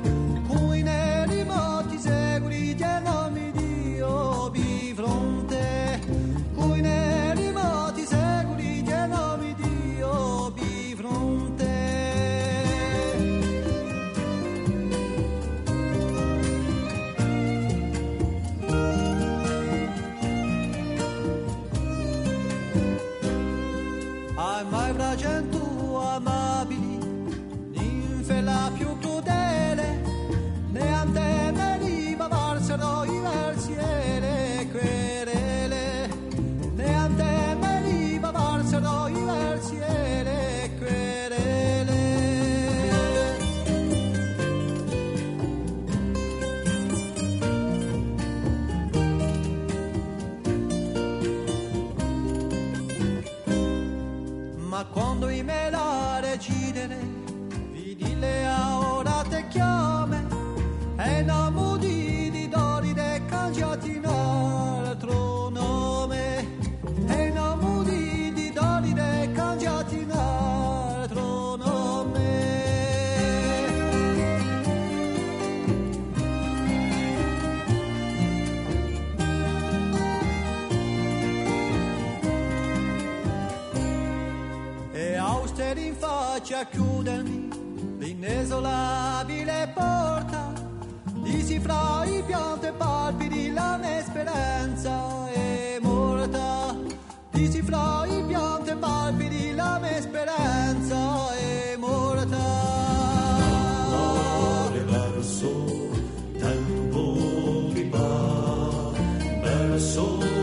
Argento amabili, ninfe la più crudele, neante me li bavarsero i versi e le querele, neante me li bavarsero i versi e le querele. Ma quando i me la recidere, vidi le ora te chiame, e non mudi di doride cangiati in altro nome, e non mudi di doride cangiati in altro nome. E austeri in faccia chiudermi l'inesolabile porta, disi fra i pianti e palpiti la mia speranza è morta, disi fra i pianti e palpiti la mia speranza è morta. Verso tempo di va, verso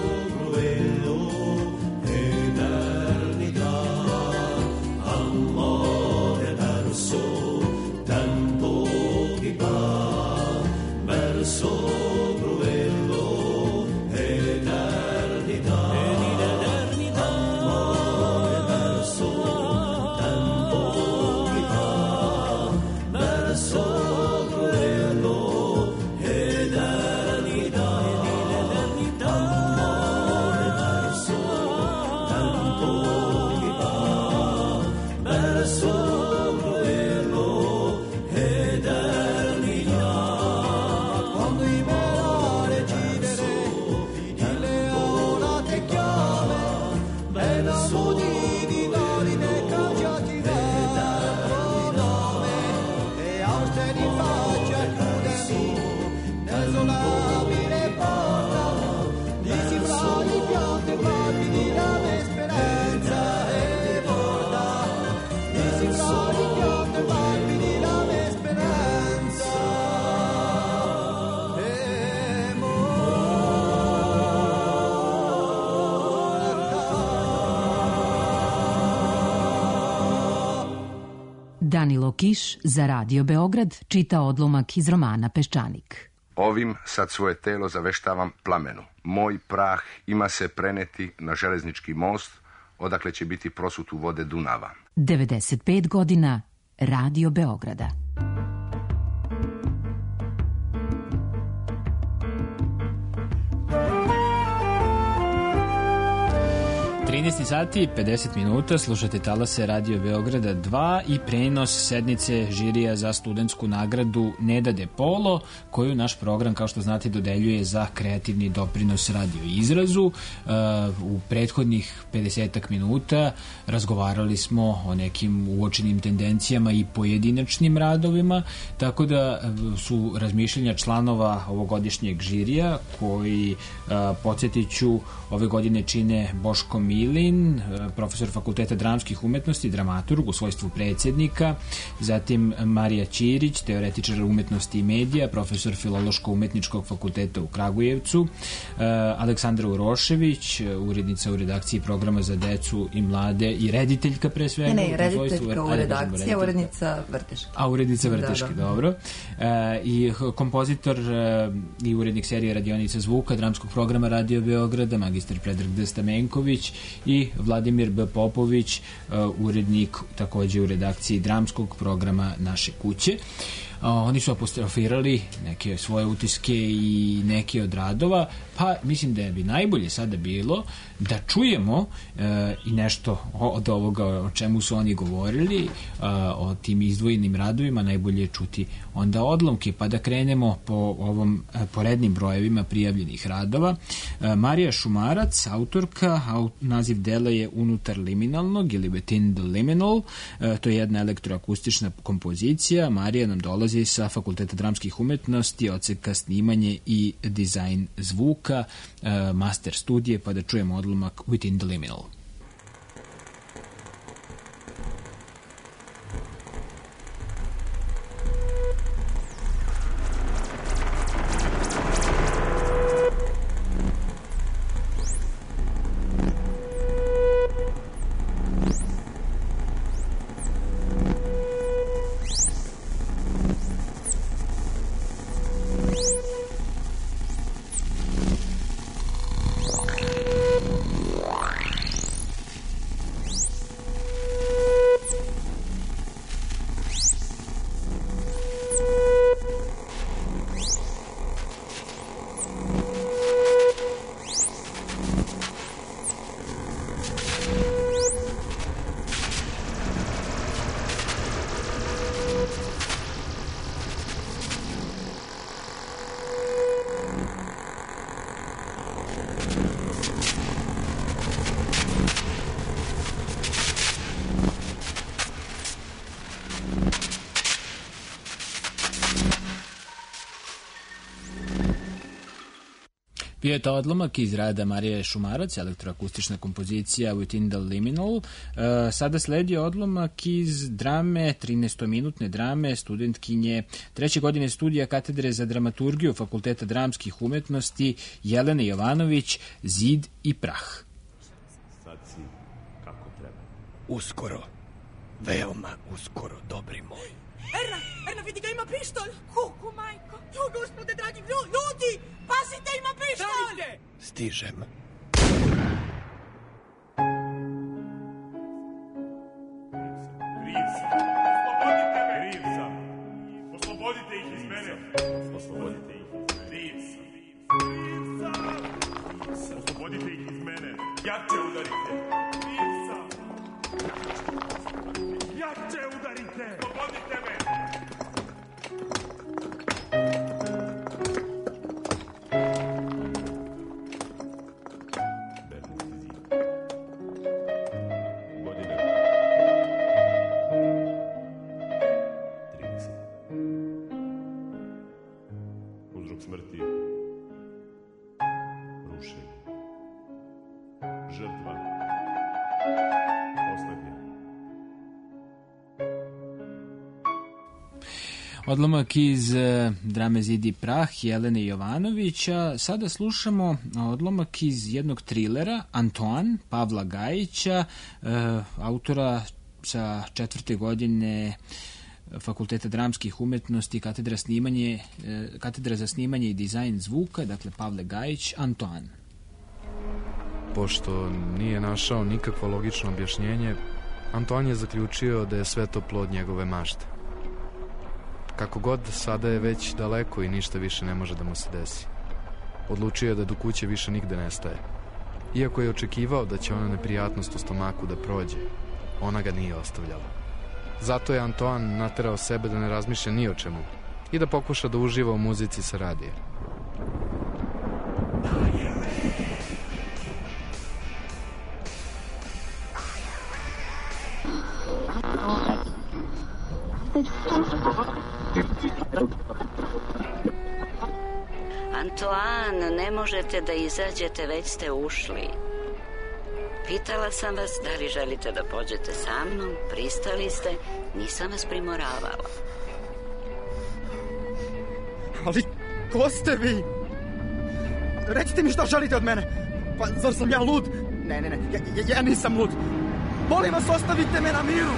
Danilo Kiš za Radio Beograd čita odlomak iz romana Peščanik. Ovim sad svoje telo zaveštavam plamenu. Moj prah ima se preneti na železnički most, odakle će biti prosut u vode Dunava. 95 godina Radio Beograda. 13 sati, 50 minuta, slušate talase Radio Beograda 2 i prenos sednice žirija za studentsku nagradu Neda de Polo, koju naš program, kao što znate, dodeljuje za kreativni doprinos radio izrazu. U prethodnih 50 minuta razgovarali smo o nekim uočenim tendencijama i pojedinačnim radovima, tako da su razmišljenja članova ovogodišnjeg žirija, koji, podsjetit ću, ove godine čine Boško Milin, profesor Fakulteta dramskih umetnosti, dramaturg u svojstvu predsjednika, zatim Marija Ćirić, teoretičar umetnosti i medija, profesor Filološko-umetničkog fakulteta u Kragujevcu, Aleksandra Urošević, urednica u redakciji programa za decu i mlade i rediteljka pre svega. Ne, rediteljka u redakciji, urednica Vrteški. Urednica Vrteški, da. Dobro. I kompozitor i urednik serije radionica zvuka dramskog programa Radio Beograda, magistar Predrag D. Stamenković i Vladimir B. Popović, urednik takođe u redakciji dramskog programa Naše kuće. Oni su apostrofirali neke svoje utiske i neke od radova, pa mislim da bi najbolje sada bilo da čujemo i nešto od ovoga o čemu su oni govorili, o tim izdvojenim radovima, najbolje čuti onda odlomke, pa da krenemo po rednim brojevima prijavljenih radova. Marija Šumarac, autorka, naziv dela je Unutar liminalnog ili Within the Liminal, to je jedna elektroakustična kompozicija. Marija nam dolazi sa Fakulteta dramskih umetnosti, odseka snimanje i dizajn zvuka, master studije, pa da čujemo odlomak Within the Liminal. Bio je to odlomak iz rada Marije Šumarac, elektroakustična kompozicija Within the Liminal. Sada sledi odlomak iz drame, 13-minutne drame studentkinje 3. godine studija katedre za dramaturgiju Fakulteta dramskih umetnosti Jelene Jovanović, Zid i prah. Sad si kako treba. Uskoro, veoma uskoro, dobri moj. Erna, vidi ga, ima pištolj! Kuku, majko! Jo, gospode, dragi, ljudi! Pazite, ima pištolj! Stavite! Stižem. Krivca! Oslobodite me! Krivca! Oslobodite ih iz mene! Oslobodite ih iz mene! Krivca! Oslobodite ih iz mene! Jače udarite! Krivca! Jače udarite! Oslobodite me! Smrti, rušenje, žrtva, poslednja. Odlomak iz drame Zid i prah Jelene Jovanovića. Sada slušamo odlomak iz jednog trilera Antoine Pavla Gajića, autora sa 4. godine Fakulteta dramskih umetnosti, katedra za snimanje i dizajn zvuka, dakle Pavle Gajić, Antoine. Pošto nije našao nikakvo logično objašnjenje, Antoine je zaključio da je sve to plod njegove mašte. Kako god, sada je već daleko i ništa više ne može da mu se desi. Odlučio je da do kuće više nigde ne staje. Iako je očekivao da će ona neprijatnost u stomaku da prođe, ona ga nije ostavljala. Zato je Antoine naterao sebe da ne razmišlja ni o čemu i da pokuša da uživa u muzici sa radija. Antoine, ne možete da izađete, već ste ušli. Pitala sam vas da li želite da pođete sa mnom, pristali ste, nisam vas primoravala. Ali ko ste vi? Recite mi šta želite od mene. Pa zar sam ja lud? Ne, ja nisam lud. Molim vas, ostavite me na miru.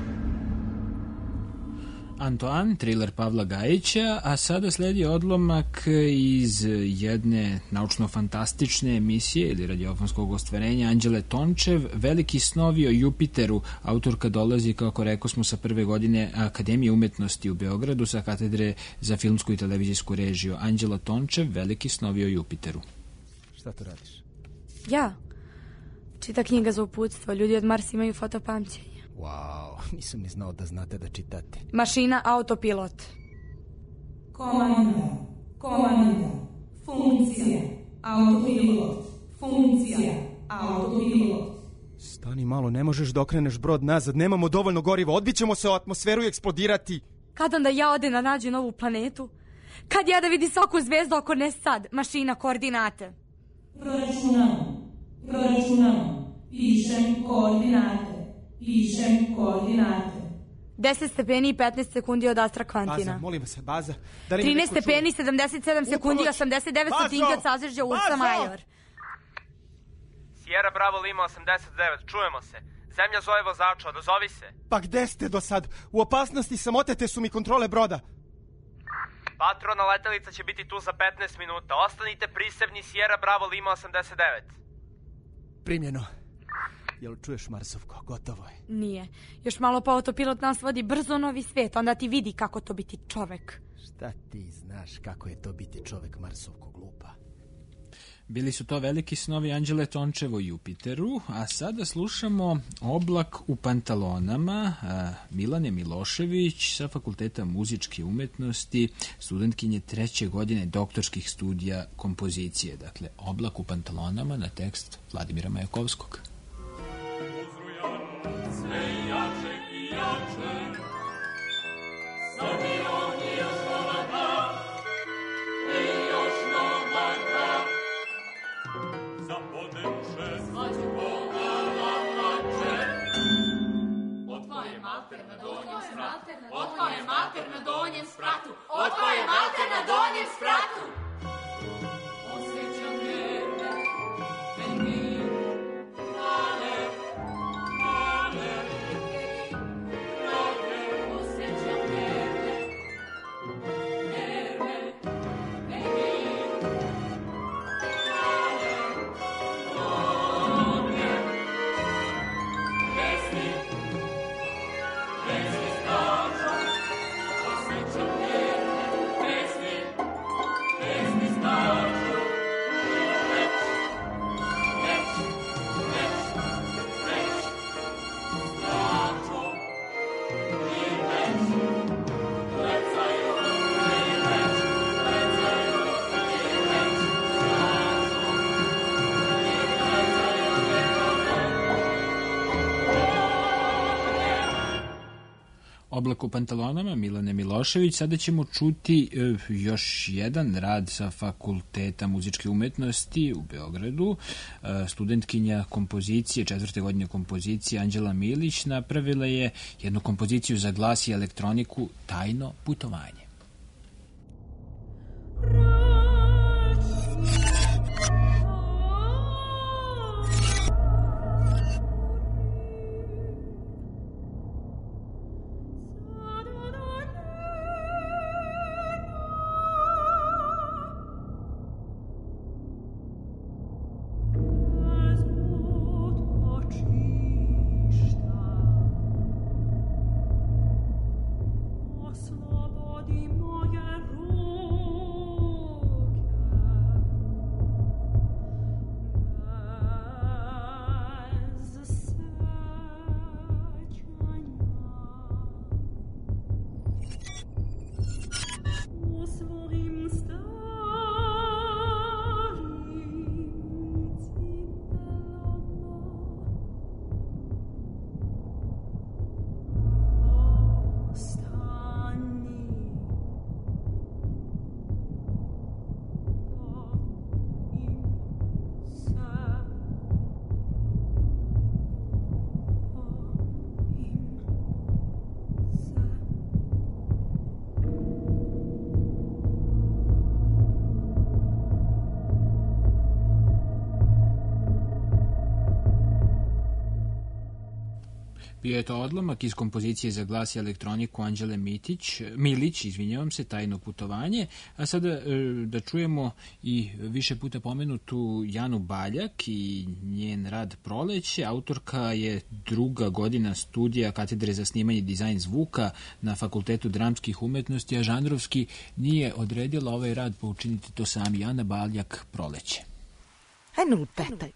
Antoine, thriller Pavla Gajića, a sada sledi odlomak iz jedne naučno-fantastične emisije ili radiofonskog ostvarenja Anđele Tončev, Veliki snovi o Jupiteru. Autorka dolazi, kako rekao smo, sa 1. godine Akademije umetnosti u Beogradu, sa katedre za filmsku i televizijsku režiju. Anđela Tončev, Veliki snovi o Jupiteru. Šta to radiš? Ja? Čita knjiga za uputstvo. Ljudi od Marsa imaju fotopamćenje. Wow, nisam ni znao da znate da čitate. Mašina, autopilot. Komanda, funkcija, autopilot, Stani malo, ne možeš da okreneš brod nazad, nemamo dovoljno goriva, odbićemo se u atmosferu i eksplodirati. Kad onda ja ode na nađu novu planetu? Kad ja da vidi svaku zvezdu ako ne sad? Mašina, koordinate. Proračunamo, pišem koordinate. 10 stepeni i 15 sekundi od Astra Kvantina. Baza, molim vas, baza. 13 stepeni, 77 sekundi i 89 stotinke od sazvežđa Ursa Major. Sierra Bravo Lima 89, čujemo se. Zemlja zove vozača, odazovi se. Pa gde ste do sad? U opasnosti sam, otete su mi kontrole broda. Patrolna letelica će biti tu za 15 minuta. Ostanite prisebni, Sierra Bravo Lima 89. Primljeno. Jel čuješ, Marsovko? Gotovo je. Nije. Još malo pa autopilot nas vodi brzo u novi svet, onda ti vidi kako to biti čovek. Šta ti znaš kako je to biti čovek, Marsovko, glupa? Bili su to Veliki snovi Anđele Tončev o Jupiteru, a sada slušamo Oblak u pantalonama Milane Milošević sa Fakulteta muzičke umetnosti, studentkinje 3. godine doktorskih studija kompozicije. Dakle, Oblak u pantalonama na tekst Vladimira Majakovskog. Sve jače i jače, sad i on i još nova dan, i još nova dan. Zapodem šest, znači pogala mače. Otvoje mater na donjem spratu, otvoje mater na donjem spratu, otvoje mater na donjem spratu. Osjećam nerve, penir, male, Oblak u pantalonama Milane Milošević. Sada ćemo čuti još jedan rad sa Fakulteta muzičke umetnosti u Beogradu. Studentkinja kompozicije, 4. godine kompozicije Anđela Milić napravila je jednu kompoziciju za glas i elektroniku Tajno putovanje. Bio je to odlomak iz kompozicije za glas i elektroniku Anđele Milić, Tajno putovanje, a sada da čujemo i više puta pomenutu Janu Baljak i njen rad Proleće. Autorka je 2. godina studija katedre za snimanje i dizajn zvuka na Fakultetu dramskih umetnosti, a žanrovski nije odredila ovaj rad, pa učinite to sami. Jana Baljak, Proleće. Ajde, lupetaj.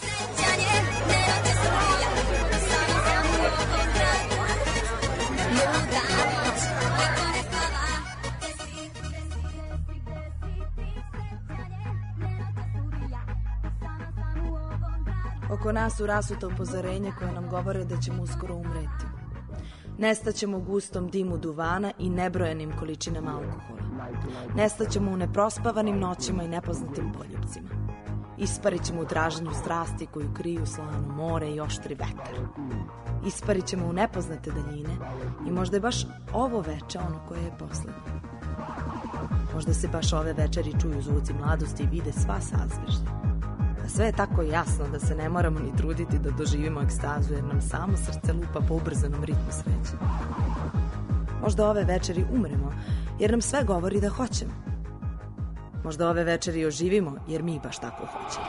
Oko nas su rasuta upozorenja koje nam govore da ćemo uskoro umreti. Nestaćemo u gustom dimu duvana i nebrojenim količinama alkohola. Nestaćemo u neprospavanim noćima i nepoznatim poljupcima. Isparit ćemo u traženju strasti koju kriju slano more i oštri vetar. Isparit ćemo u nepoznate daljine i možda je baš ovo veče ono koje je poslednje. Možda se baš ove večeri čuju zvuci mladosti i vide sva sazvežda. A sve je tako jasno da se ne moramo ni truditi da doživimo ekstazu jer nam samo srce lupa po ubrzanom ritmu sreće. Možda ove večeri umremo jer nam sve govori da hoćemo. Možda ove večeri oživimo jer mi baš tako hoćemo.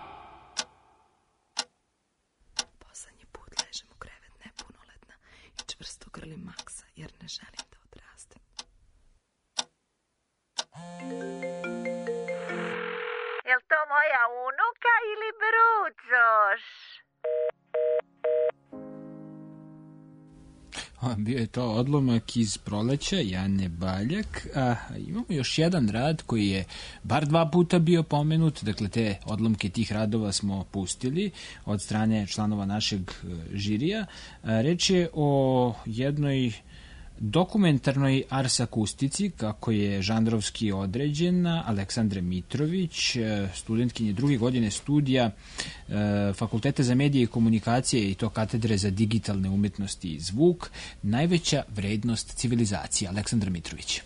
Poslednji put ležem u krevet nepunoletna i čvrsto grlim Maksa jer ne želim da odrastem. Jel to moja unuka ili brucoš? Bio je to odlomak iz Proleća Jane Baljak, a imamo još jedan rad koji je bar 2 puta bio pomenut, dakle te odlomke tih radova smo pustili od strane članova našeg žirija. Reč je o jednoj dokumentarnoj ars akustici, kako je žanrovski određena, Aleksandre Mitrović, studentkinje 2. godine studija Fakulteta za medije i komunikacije i to katedre za digitalne umetnosti i zvuk, najveća vrednost civilizacije. Aleksandra Mitrović.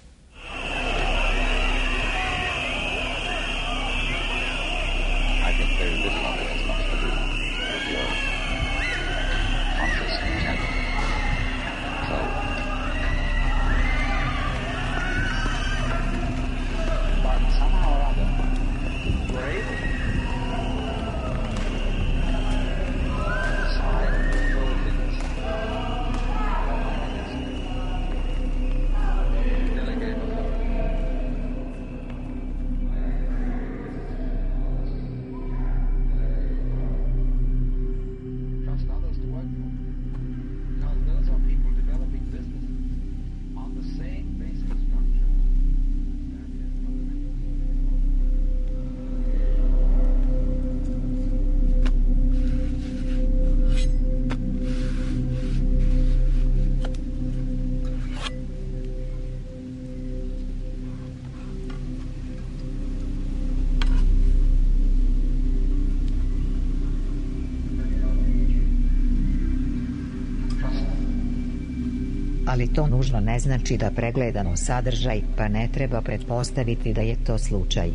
Ali to nužno ne znači da pregledamo sadržaj, pa ne treba pretpostaviti da je to slučaj.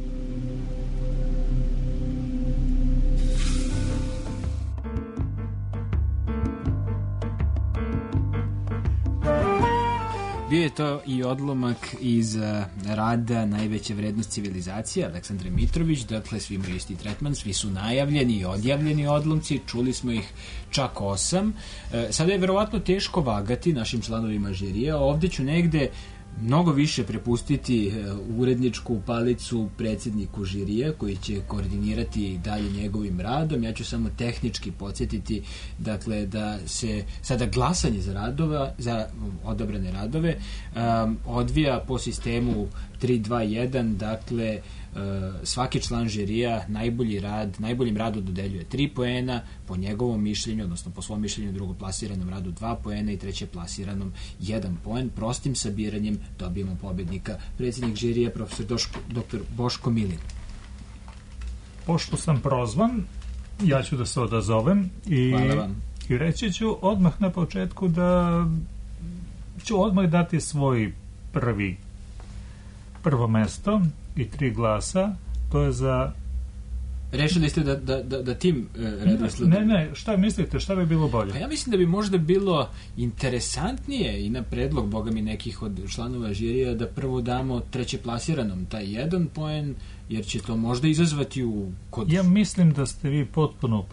Bio je to i odlomak iz rada Najveća vrednost civilizacije Aleksandre Mitrović, dakle svi imaju isti tretman, svi su najavljeni i odjavljeni odlomci, čuli smo ih čak 8. Sada je verovatno teško vagati našim članovima žirija, ovde ću negde mnogo više prepustiti uredničku palicu predsjedniku žirija koji će koordinirati dalje njegovim radom. Ja ću samo tehnički podsjetiti dakle da se sada glasanje za odabrane radove odvija po sistemu 3-2-1, dakle svaki član žirija najboljim radu dodeljuje 3 poena, po njegovom mišljenju, odnosno po svom mišljenju drugoplasiranom radu 2 poena i treće plasiranom 1 poen. Prostim sabiranjem dobijemo pobednika. Predsjednik žirija profesor dr. Boško Milin. Pošto sam prozvan, ja ću da se odazovem i reći ću odmah na početku da ću odmah dati svoj prvo mesto i 3 glasa. To je za Rešili ste da tim redosledom... Ne, šta mislite, šta bi bilo bolje? Pa ja mislim da bi možda bilo interesantnije i na predlog, boga mi, nekih od članova žirija, da prvo damo trećeplasiranom taj 1 poen, jer će to možda izazvati Ja mislim da ste vi potpuno u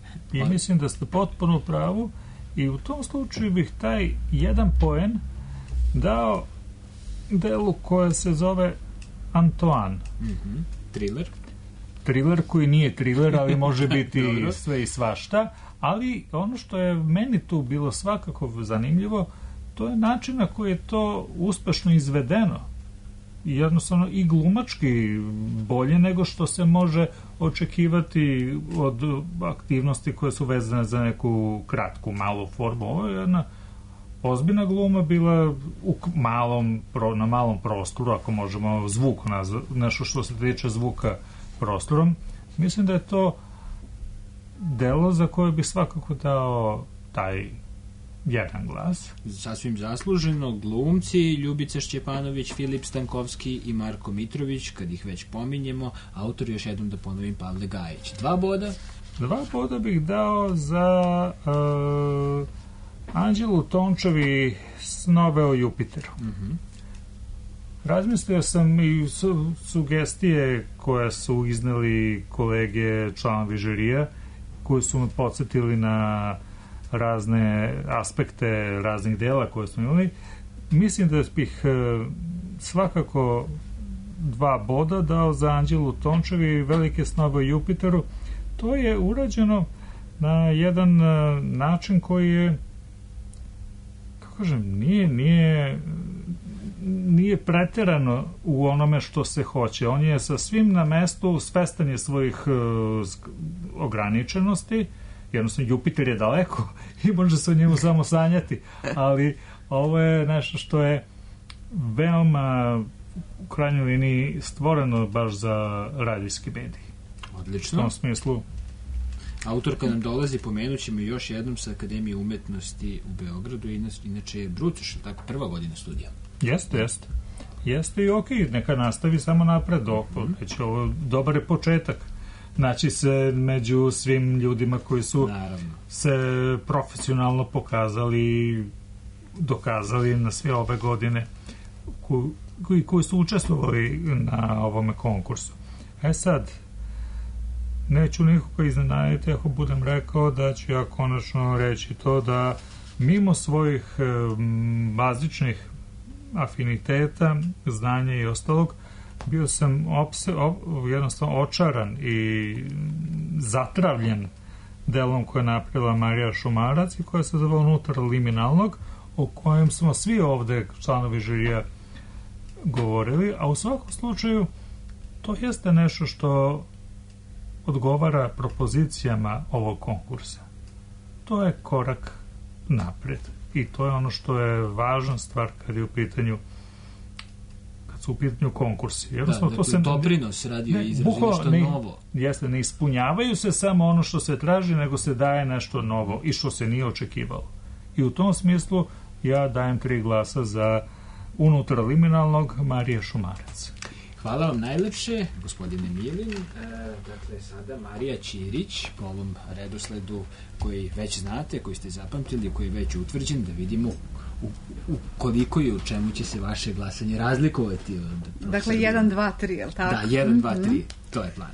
pravu. I u tom slučaju bih taj 1 poen dao delu koja se zove Antoine. Thriller koji nije thriller, ali može biti sve i svašta, ali ono što je meni tu bilo svakako zanimljivo, to je način na koji je to uspešno izvedeno. Jednostavno i glumački bolje nego što se može očekivati od aktivnosti koje su vezane za neku kratku, malu formu. Ovo je jedna ozbiljna gluma bila na malom prostoru, ako možemo zvuk nešto što se tiče zvuka prostorom. Mislim da je to delo za koje bi svakako dao taj 1 glas. Sasvim zasluženo. Glumci Ljubica Šćepanović, Filip Stankovski i Marko Mitrović, kad ih već pominjemo. Autor, još jednom da ponovim, Pavle Gajić. 2 boda? 2 boda bih dao za Anđelu Tončevi Snove o Jupiteru. Razmislio sam i sugestije koje su izneli kolege članovi žirija, koji su me podsjetili na razne aspekte raznih dela koje smo imali. Mislim da bih svakako 2 boda dao za Anđelu Tončevi Velike snove o Jupiteru. To je urađeno na jedan način koji je, kako kažem, nije preterano u onome što se hoće. On je sa svim na mestu, svestan je svojih ograničenosti. Jednostavno, Jupiter je daleko i može se o njemu samo sanjati, ali ovo je nešto što je veoma u krajnjoj liniji stvoreno baš za radijski medij. Odlično. U tom smislu. Autorka nam dolazi, pomenut ćemo još jednom, sa Akademije umetnosti u Beogradu, inače je Brucoš, tako, 1. godina studija. Jeste i okej, neka nastavi samo napred, već ovo dobar je početak. Naći se među svim ljudima koji su se profesionalno dokazali na sve ove godine, koji su učestvovali na ovome konkursu. Sad, neću nikoga iznenaditi ako budem rekao da ću ja konačno reći to da mimo svojih bazičnih afiniteta, znanja i ostalog, bio sam jednostavno očaran i zatravljen delom koje je napravila Marija Šumarac i koja se zove Unutar liminalnog, o kojem smo svi ovde članovi žirija govorili, a u svakom slučaju to jeste nešto što odgovara propozicijama ovog konkursa. To je korak napred i to je ono što je važna stvar kad je u pitanju su u pitanju konkursi. Doprinos radio izrazi nešto novo. Jeste, ne ispunjavaju se samo ono što se traži, nego se daje nešto novo i što se nije očekivalo. I u tom smislu ja dajem 3 glasa za Unutar liminalnog Marije Šumarac. Hvala vam najlepše, gospodine Milin. Dakle, sada Marija Ćirić, po ovom redosledu koji već znate, koji ste zapamtili, koji je već utvrđen, da vidimo u koliko i u čemu će se vaše glasanje razlikovati od profesora. Dakle, 1, 2, 3, je li tako? Da, 1, 2, 3, to je plan.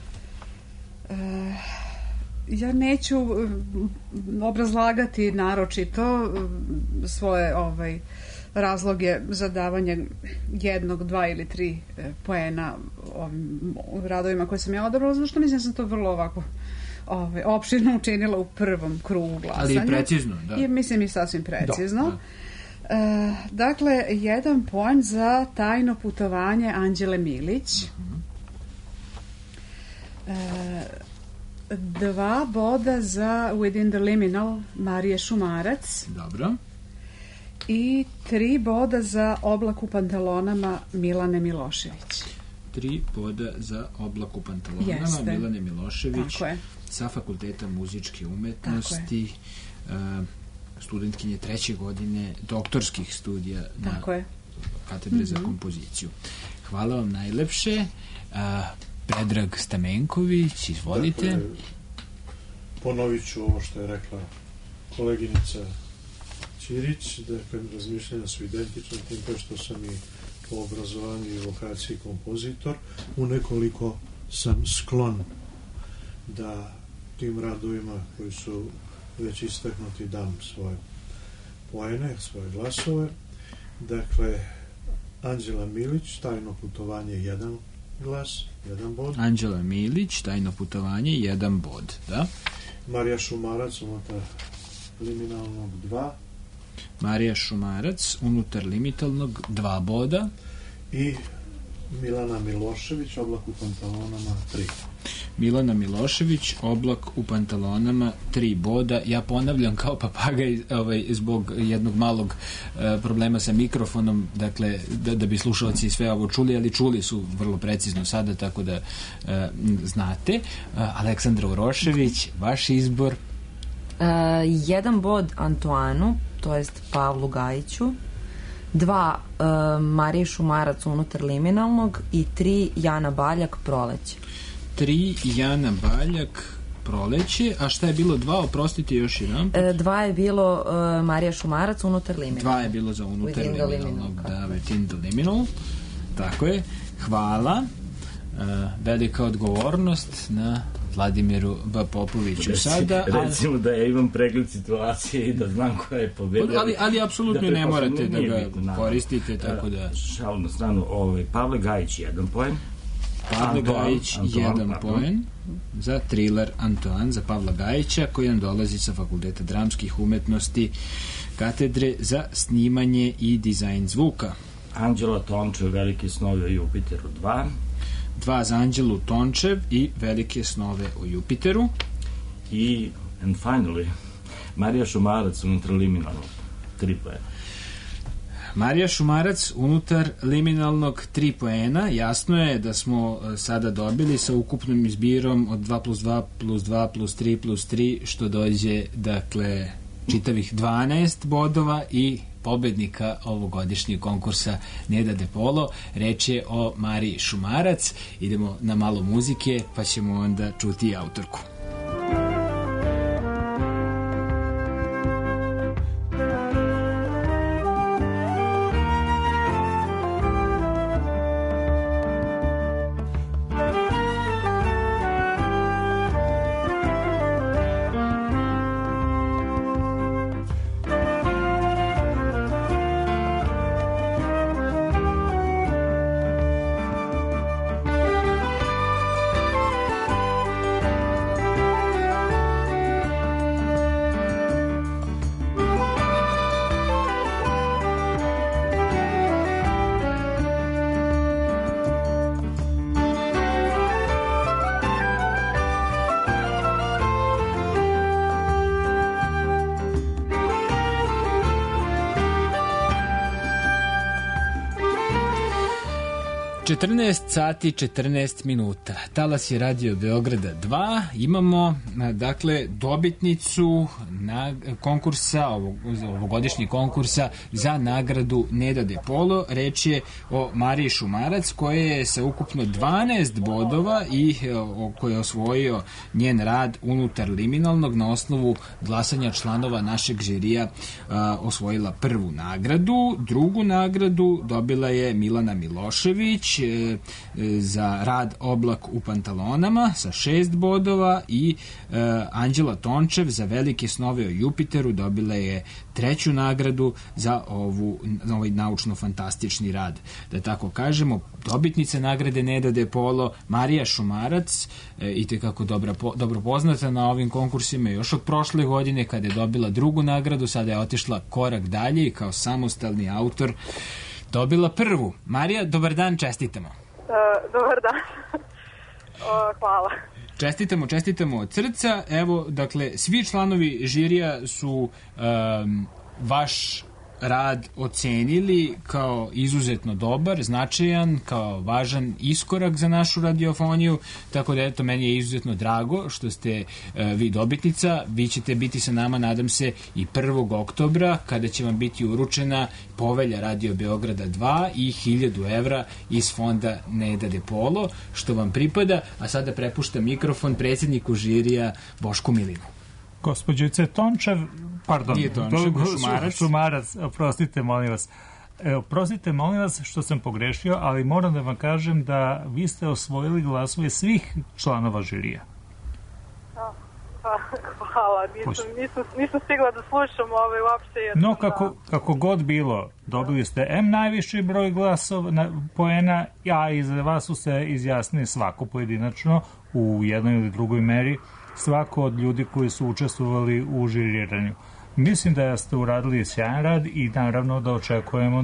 Ja neću obrazlagati naročito svoje razloge za davanje 1, 2 ili 3 poena ovim radovima koje sam ja odabrala, zato što mislim da sam to vrlo ovako opširno učinila u prvom krugu glasanja. Ali i precizno, da. I mislim i sasvim precizno. Dakle, 1 poen za Tajno putovanje Anđele Milić. 2 boda za Within the Liminal Marije Šumarac. Dobro. I 3 boda za Oblak u pantalonama Milane Milošević. 3 boda za Oblak u pantalonama Milane Milošević sa Fakulteta muzičke umetnosti, studentkinje 3. godine doktorskih studija na katedre za kompoziciju. Hvala vam najlepše. Predrag Stamenković, izvolite. Dakle, ponovit ću ovo što je rekla koleginica Ćirić, dakle, razmišljanja su identične, tim kao što sam i po obrazovanju i vokaciji kompozitor, u nekoliko sam sklon da tim radovima koji su već istaknuti dam svoje poene, svoje glasove. Dakle, Anđela Milić, Tajno putovanje, 1 glas, 1 bod. Anđela Milić, Tajno putovanje, 1 bod, da. Marija Šumarac, unutar liminalnog, 2. Marija Šumarac, unutar limitalnog, 2 boda. I Milana Milošević, Oblak u pantalonama, 3. Milana Milošević, Oblak u pantalonama, 3 boda. Ja ponavljam kao papagaj zbog jednog malog problema sa mikrofonom, dakle, da bi slušalci sve ovo čuli, ali čuli su vrlo precizno sada, tako da znate. Aleksandra Urošević, vaš izbor? 1 bod Antoanu, to jest Pavlu Gajiću, 2 Marije Šumarac, unutar liminalnog, i 3 Jana Baljak, Proleće. 3 Jana Baljak, Proleće. A šta je bilo 2? Oprostite još jedan. 2 je bilo Marija Šumarac, unutar liminalnog. 2 je bilo za unutar liminalnog. Da, within the liminal. Tako je. Hvala. Velika odgovornost na Vladimiru B. Popoviću sada. Recimo da ja imam pregled situacije i da znam koja je pobedio. Ali apsolutno ne morate da ga koristite, tako da... Šalu na stranu, Pavle Gajić, 1 poen. Pavle Gajić, 1 poen za thriller Antoine, za Pavla Gajića, koji nam dolazi sa Fakulteta dramskih umetnosti, katedre za snimanje i dizajn zvuka. Anđela Tončev, Velike snove o Jupiteru, 2. 2 za Anđelu Tončev i Velike snove o Jupiteru. I, and finally, Marija Šumarac, unutar liminalnog, 3 poena. Marija Šumarac, unutar liminalnog, 3 poena. Jasno je da smo sada dobili sa ukupnom izbirom od 2 plus 2 plus 2 plus 3 plus 3, što dođe, dakle, čitavih 12 bodova i pobednika ovogodišnjeg konkursa Neda de Polo. Reč je o Mariji Šumarac. Idemo na malo muzike, pa ćemo onda čuti autorku. Sati 14 minuta. Talas je Radio Beograda 2. Imamo, dakle, dobitnicu na konkursa, ovogodišnjeg konkursa za nagradu Neda de Polo. Reč je o Mariji Šumarac, koja je sa ukupno 12 bodova i koji je osvojio njen rad unutar liminalnog na osnovu glasanja članova našeg žirija, osvojila 1. nagradu. 2. nagradu dobila je Milana Milošević za rad Oblak u pantalonama sa 6 bodova i Anđela Tončev za Velike snove o Jupiteru dobila je 3. nagradu za ovaj naučno-fantastični rad. Da tako kažemo, dobitnica nagrade Neda de Polo, Marija Šumarac, itekako dobro poznata na ovim konkursima još od prošle godine, kada je dobila 2. nagradu, sada je otišla korak dalje i kao samostalni autor dobila 1. Marija, dobar dan, čestitamo. Dobar dan. Hvala. Čestitamo od srca. Evo, dakle, svi članovi žirija su vaš rad ocenili kao izuzetno dobar, značajan, kao važan iskorak za našu radiofoniju, tako da eto, meni je izuzetno drago što ste vi dobitnica. Vi ćete biti sa nama, nadam se, i 1. oktobra, kada će vam biti uručena povelja Radio Beograda 2 i 1000 evra iz fonda Neda de Polo, što vam pripada. A sada prepuštam mikrofon predsjedniku žirija Bošku Milinu. Gospođice Tončev, pardon, Nije Tončev, Šumarac, oprostite, molim vas. Oprostite, molim vas što sam pogrešio, ali moram da vam kažem da vi ste osvojili glasove svih članova žirija. Hvala, nisam stigla da slušam uopšte. No, kako god bilo, dobili ste najviši broj glasova, poena, a iza vas su se izjasnili svako pojedinačno u jednoj ili drugoj meri, svako od ljudi koji su učestvovali u žiriranju. Mislim da ste uradili sjajan rad i naravno da očekujemo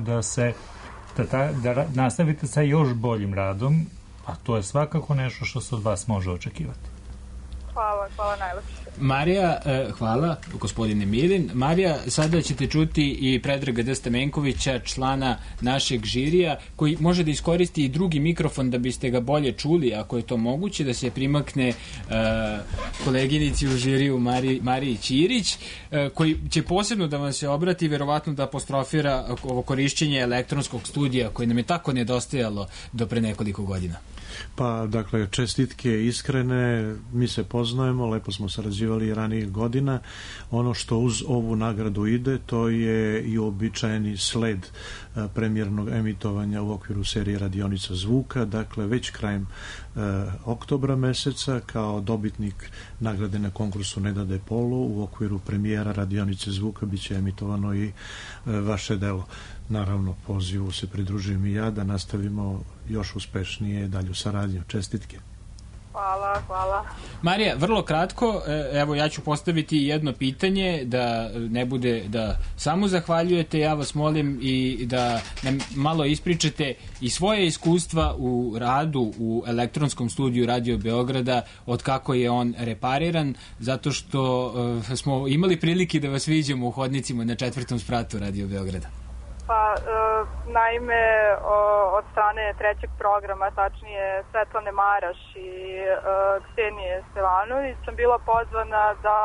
da nastavite sa još boljim radom, a to je svakako nešto što se od vas može očekivati. Hvala najlepše. Marija, hvala, gospodine Milin. Marija, sada ćete čuti i Predraga D. Stamenkovića, člana našeg žirija, koji može da iskoristi i drugi mikrofon da biste ga bolje čuli, ako je to moguće, da se primakne koleginici u žiriju Mariji Ćirić, koji će posebno da vam se obrati, verovatno da apostrofira ovo korišćenje elektronskog studija koje nam je tako nedostajalo do pre nekoliko godina. Pa, dakle, čestitke iskrene, mi se poznajemo, lepo smo sarađivali i ranijih godina. Ono što uz ovu nagradu ide, to je i uobičajeni sled premijernog emitovanja u okviru serije Radionica zvuka, dakle, već krajem oktobra meseca kao dobitnik nagrade na konkursu Neda de Polo u okviru premijera Radionice zvuka bit će emitovano i vaše delo. Naravno, pozivu se pridružujem i ja da nastavimo još uspešnije dalju saradnju. Čestitke. Hvala. Marija, vrlo kratko, evo ja ću postaviti jedno pitanje, da ne bude da samo zahvaljujete, ja vas molim i da nam malo ispričate i svoje iskustva u radu u elektronskom studiju Radio Beograda, od kako je on repariran, zato što smo imali prilike da vas viđamo u hodnicima na 4. spratu Radio Beograda. Pa, naime, od strane 3. programa, tačnije Svetlane Maraš i Ksenije Stevanović, sam bila pozvana da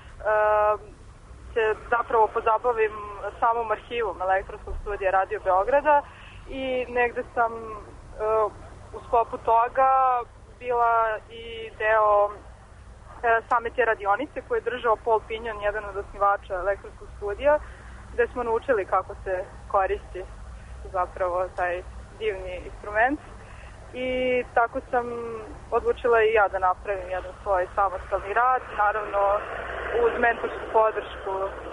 se zapravo pozabavim samom arhivom elektronskog studija Radio Beograda i negde sam u sklopu toga bila i deo same te radionice koje je držao Paul Pinjon, jedan od osnivača elektronskog studija, gde smo naučili kako se koristi zapravo taj divni instrument i tako sam odlučila i ja da napravim jedan svoj samostalni rad, naravno uz mentorsku podršku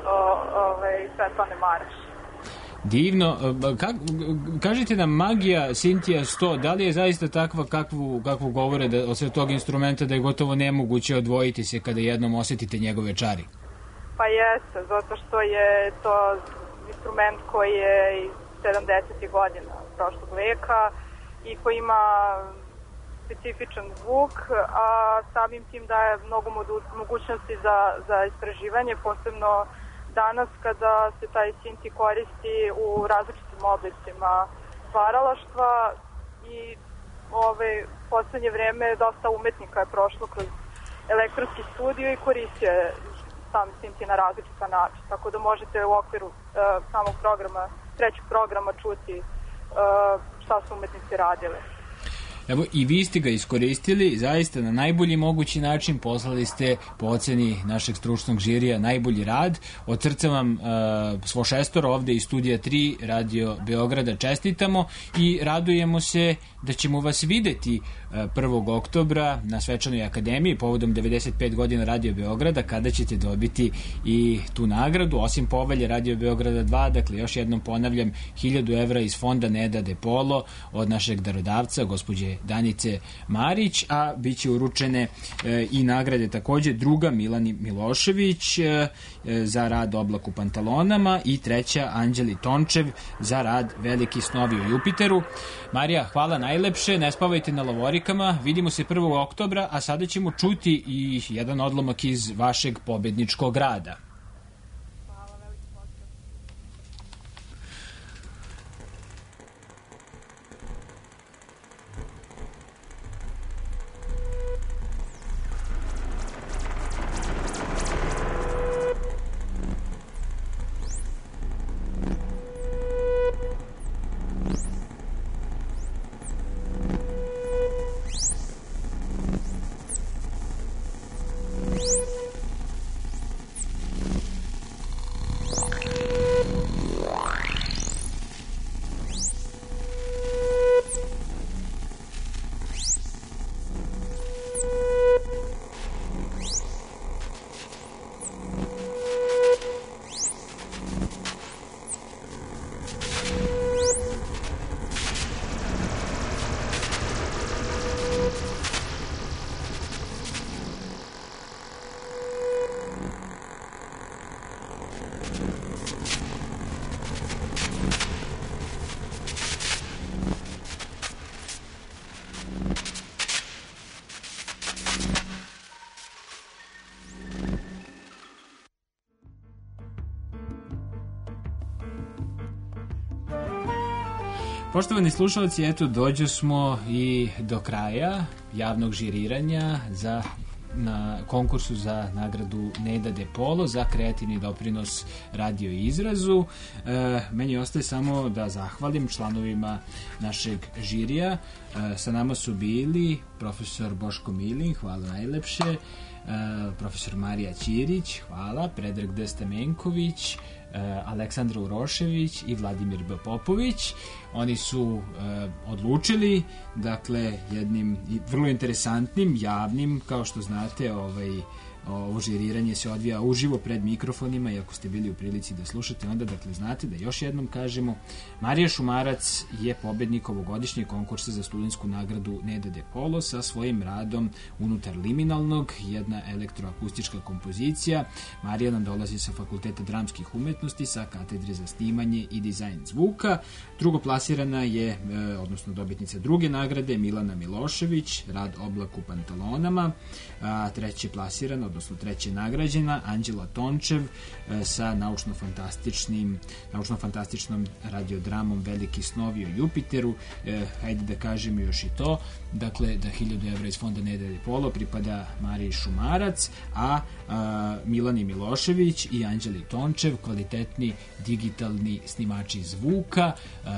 Svetlane Maraš. Divno. Kažite nam, magija Sintija 100, da li je zaista takva kakvu govore od sve tog instrumenta da je gotovo nemoguće odvojiti se kada jednom osjetite njegove čari? Pa jeste, zato što je to instrument koji je iz 70. godina prošlog veka i koji ima specifičan zvuk, a samim tim daje mnogo mogućnosti za istraživanje, posebno danas kada se taj sinti koristi u različitim oblicima stvaralaštva i poslednje vreme dosta umetnika je prošlo kroz elektronski studio i koristio je sam sinti na različita način, tako da možete u okviru samog programa, 3. programa čuti šta su umetnici radili. Evo, i vi ste ga iskoristili zaista na najbolji mogući način, poslali ste po oceni našeg stručnog žirija najbolji rad. Od srca vam svo 6 ovde iz studija 3 Radio Beograda čestitamo i radujemo se da ćemo vas videti 1. oktobra na Svečanoj akademiji povodom 95 godina Radio Beograda, kada ćete dobiti i tu nagradu, osim povelje Radio Beograda 2, dakle još jednom ponavljam, 1000 evra iz fonda Neda de Polo od našeg darodavca, gospođe Danice Marić, a bit će uručene i nagrade takođe druga Milani Milošević za rad Oblak u pantalonama i treća Anđeli Tončev za rad Veliki snovi u Jupiteru. Marija, hvala najlepše, ne spavajte na lovorikama, vidimo se 1. oktobra, a sada ćemo čuti i jedan odlomak iz vašeg pobedničkog rada. Poštovani slušalci, eto dođo smo i do kraja javnog žiriranja na konkursu za nagradu Neda De Polo za kreativni doprinos radio izrazu. Meni ostaje samo da zahvalim članovima našeg žirija. Sa nama su bili profesor Boško Milin, hvala najlepše, profesor Marija Ćirić, hvala, Predrag D. Stamenković, Aleksandra Urošević i Vladimir B. Popović. Oni su odlučili, dakle, jednim vrlo interesantnim, javnim, kao što znate, ovo žiriranje se odvija uživo pred mikrofonima i ako ste bili u prilici da slušate, onda dakle znate da još jednom kažemo, Marija Šumarac je pobednik ovogodišnjeg konkursa za studentsku nagradu Neda De Polo sa svojim radom Unutar liminalnog, jedna elektroakustička kompozicija. Marija nam dolazi sa Fakulteta dramskih umetnosti, sa katedre za snimanje i dizajn zvuka. Drugoplasirana je, odnosno dobitnica druge nagrade, Milana Milošević, rad Oblak u pantalonama, a treće plasirana, odnosno treće nagrađena, Anđela Tončev sa naučno-fantastičnom radiodramom Veliki snovi o Jupiteru. Hajde da kažem još i to, dakle, da 1000 evra iz fonda Neda De Polo pripada Mariji Šumarac, a Milani Milošević i Anđeli Tončev, kvalitetni digitalni snimači zvuka,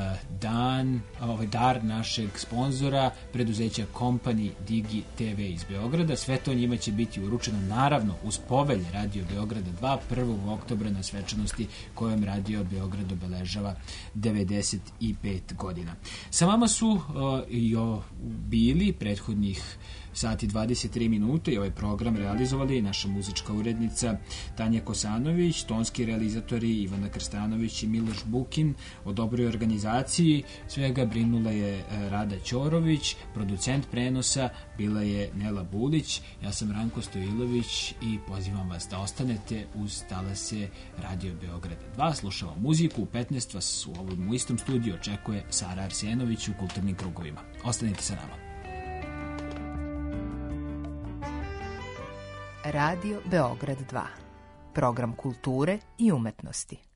dar našeg sponzora, preduzeća Company Digi TV iz Beograda. Sve to njima će biti uručeno naravno uz povelj Radio Beograda 2 1. oktobra na svečanosti kojom Radio Beograd obeležava 95 godina. Sa vama su bili prethodnih sati 23 minute i ovaj program realizovali naša muzička urednica Tanja Kosanović, tonski realizatori Ivana Krstanović i Miloš Bukin. O dobroj organizaciji svega brinula je Rada Ćorović, producent prenosa bila je Nela Bulić, ja sam Ranko Stojilović i pozivam vas da ostanete uz talase Radio Beograda 2. Slušamo muziku, u 15 vas u ovom istom studiju očekuje Sara Arsenović u kulturnim krugovima. Ostanite sa nama. Radio Beograd 2. Program kulture i umetnosti.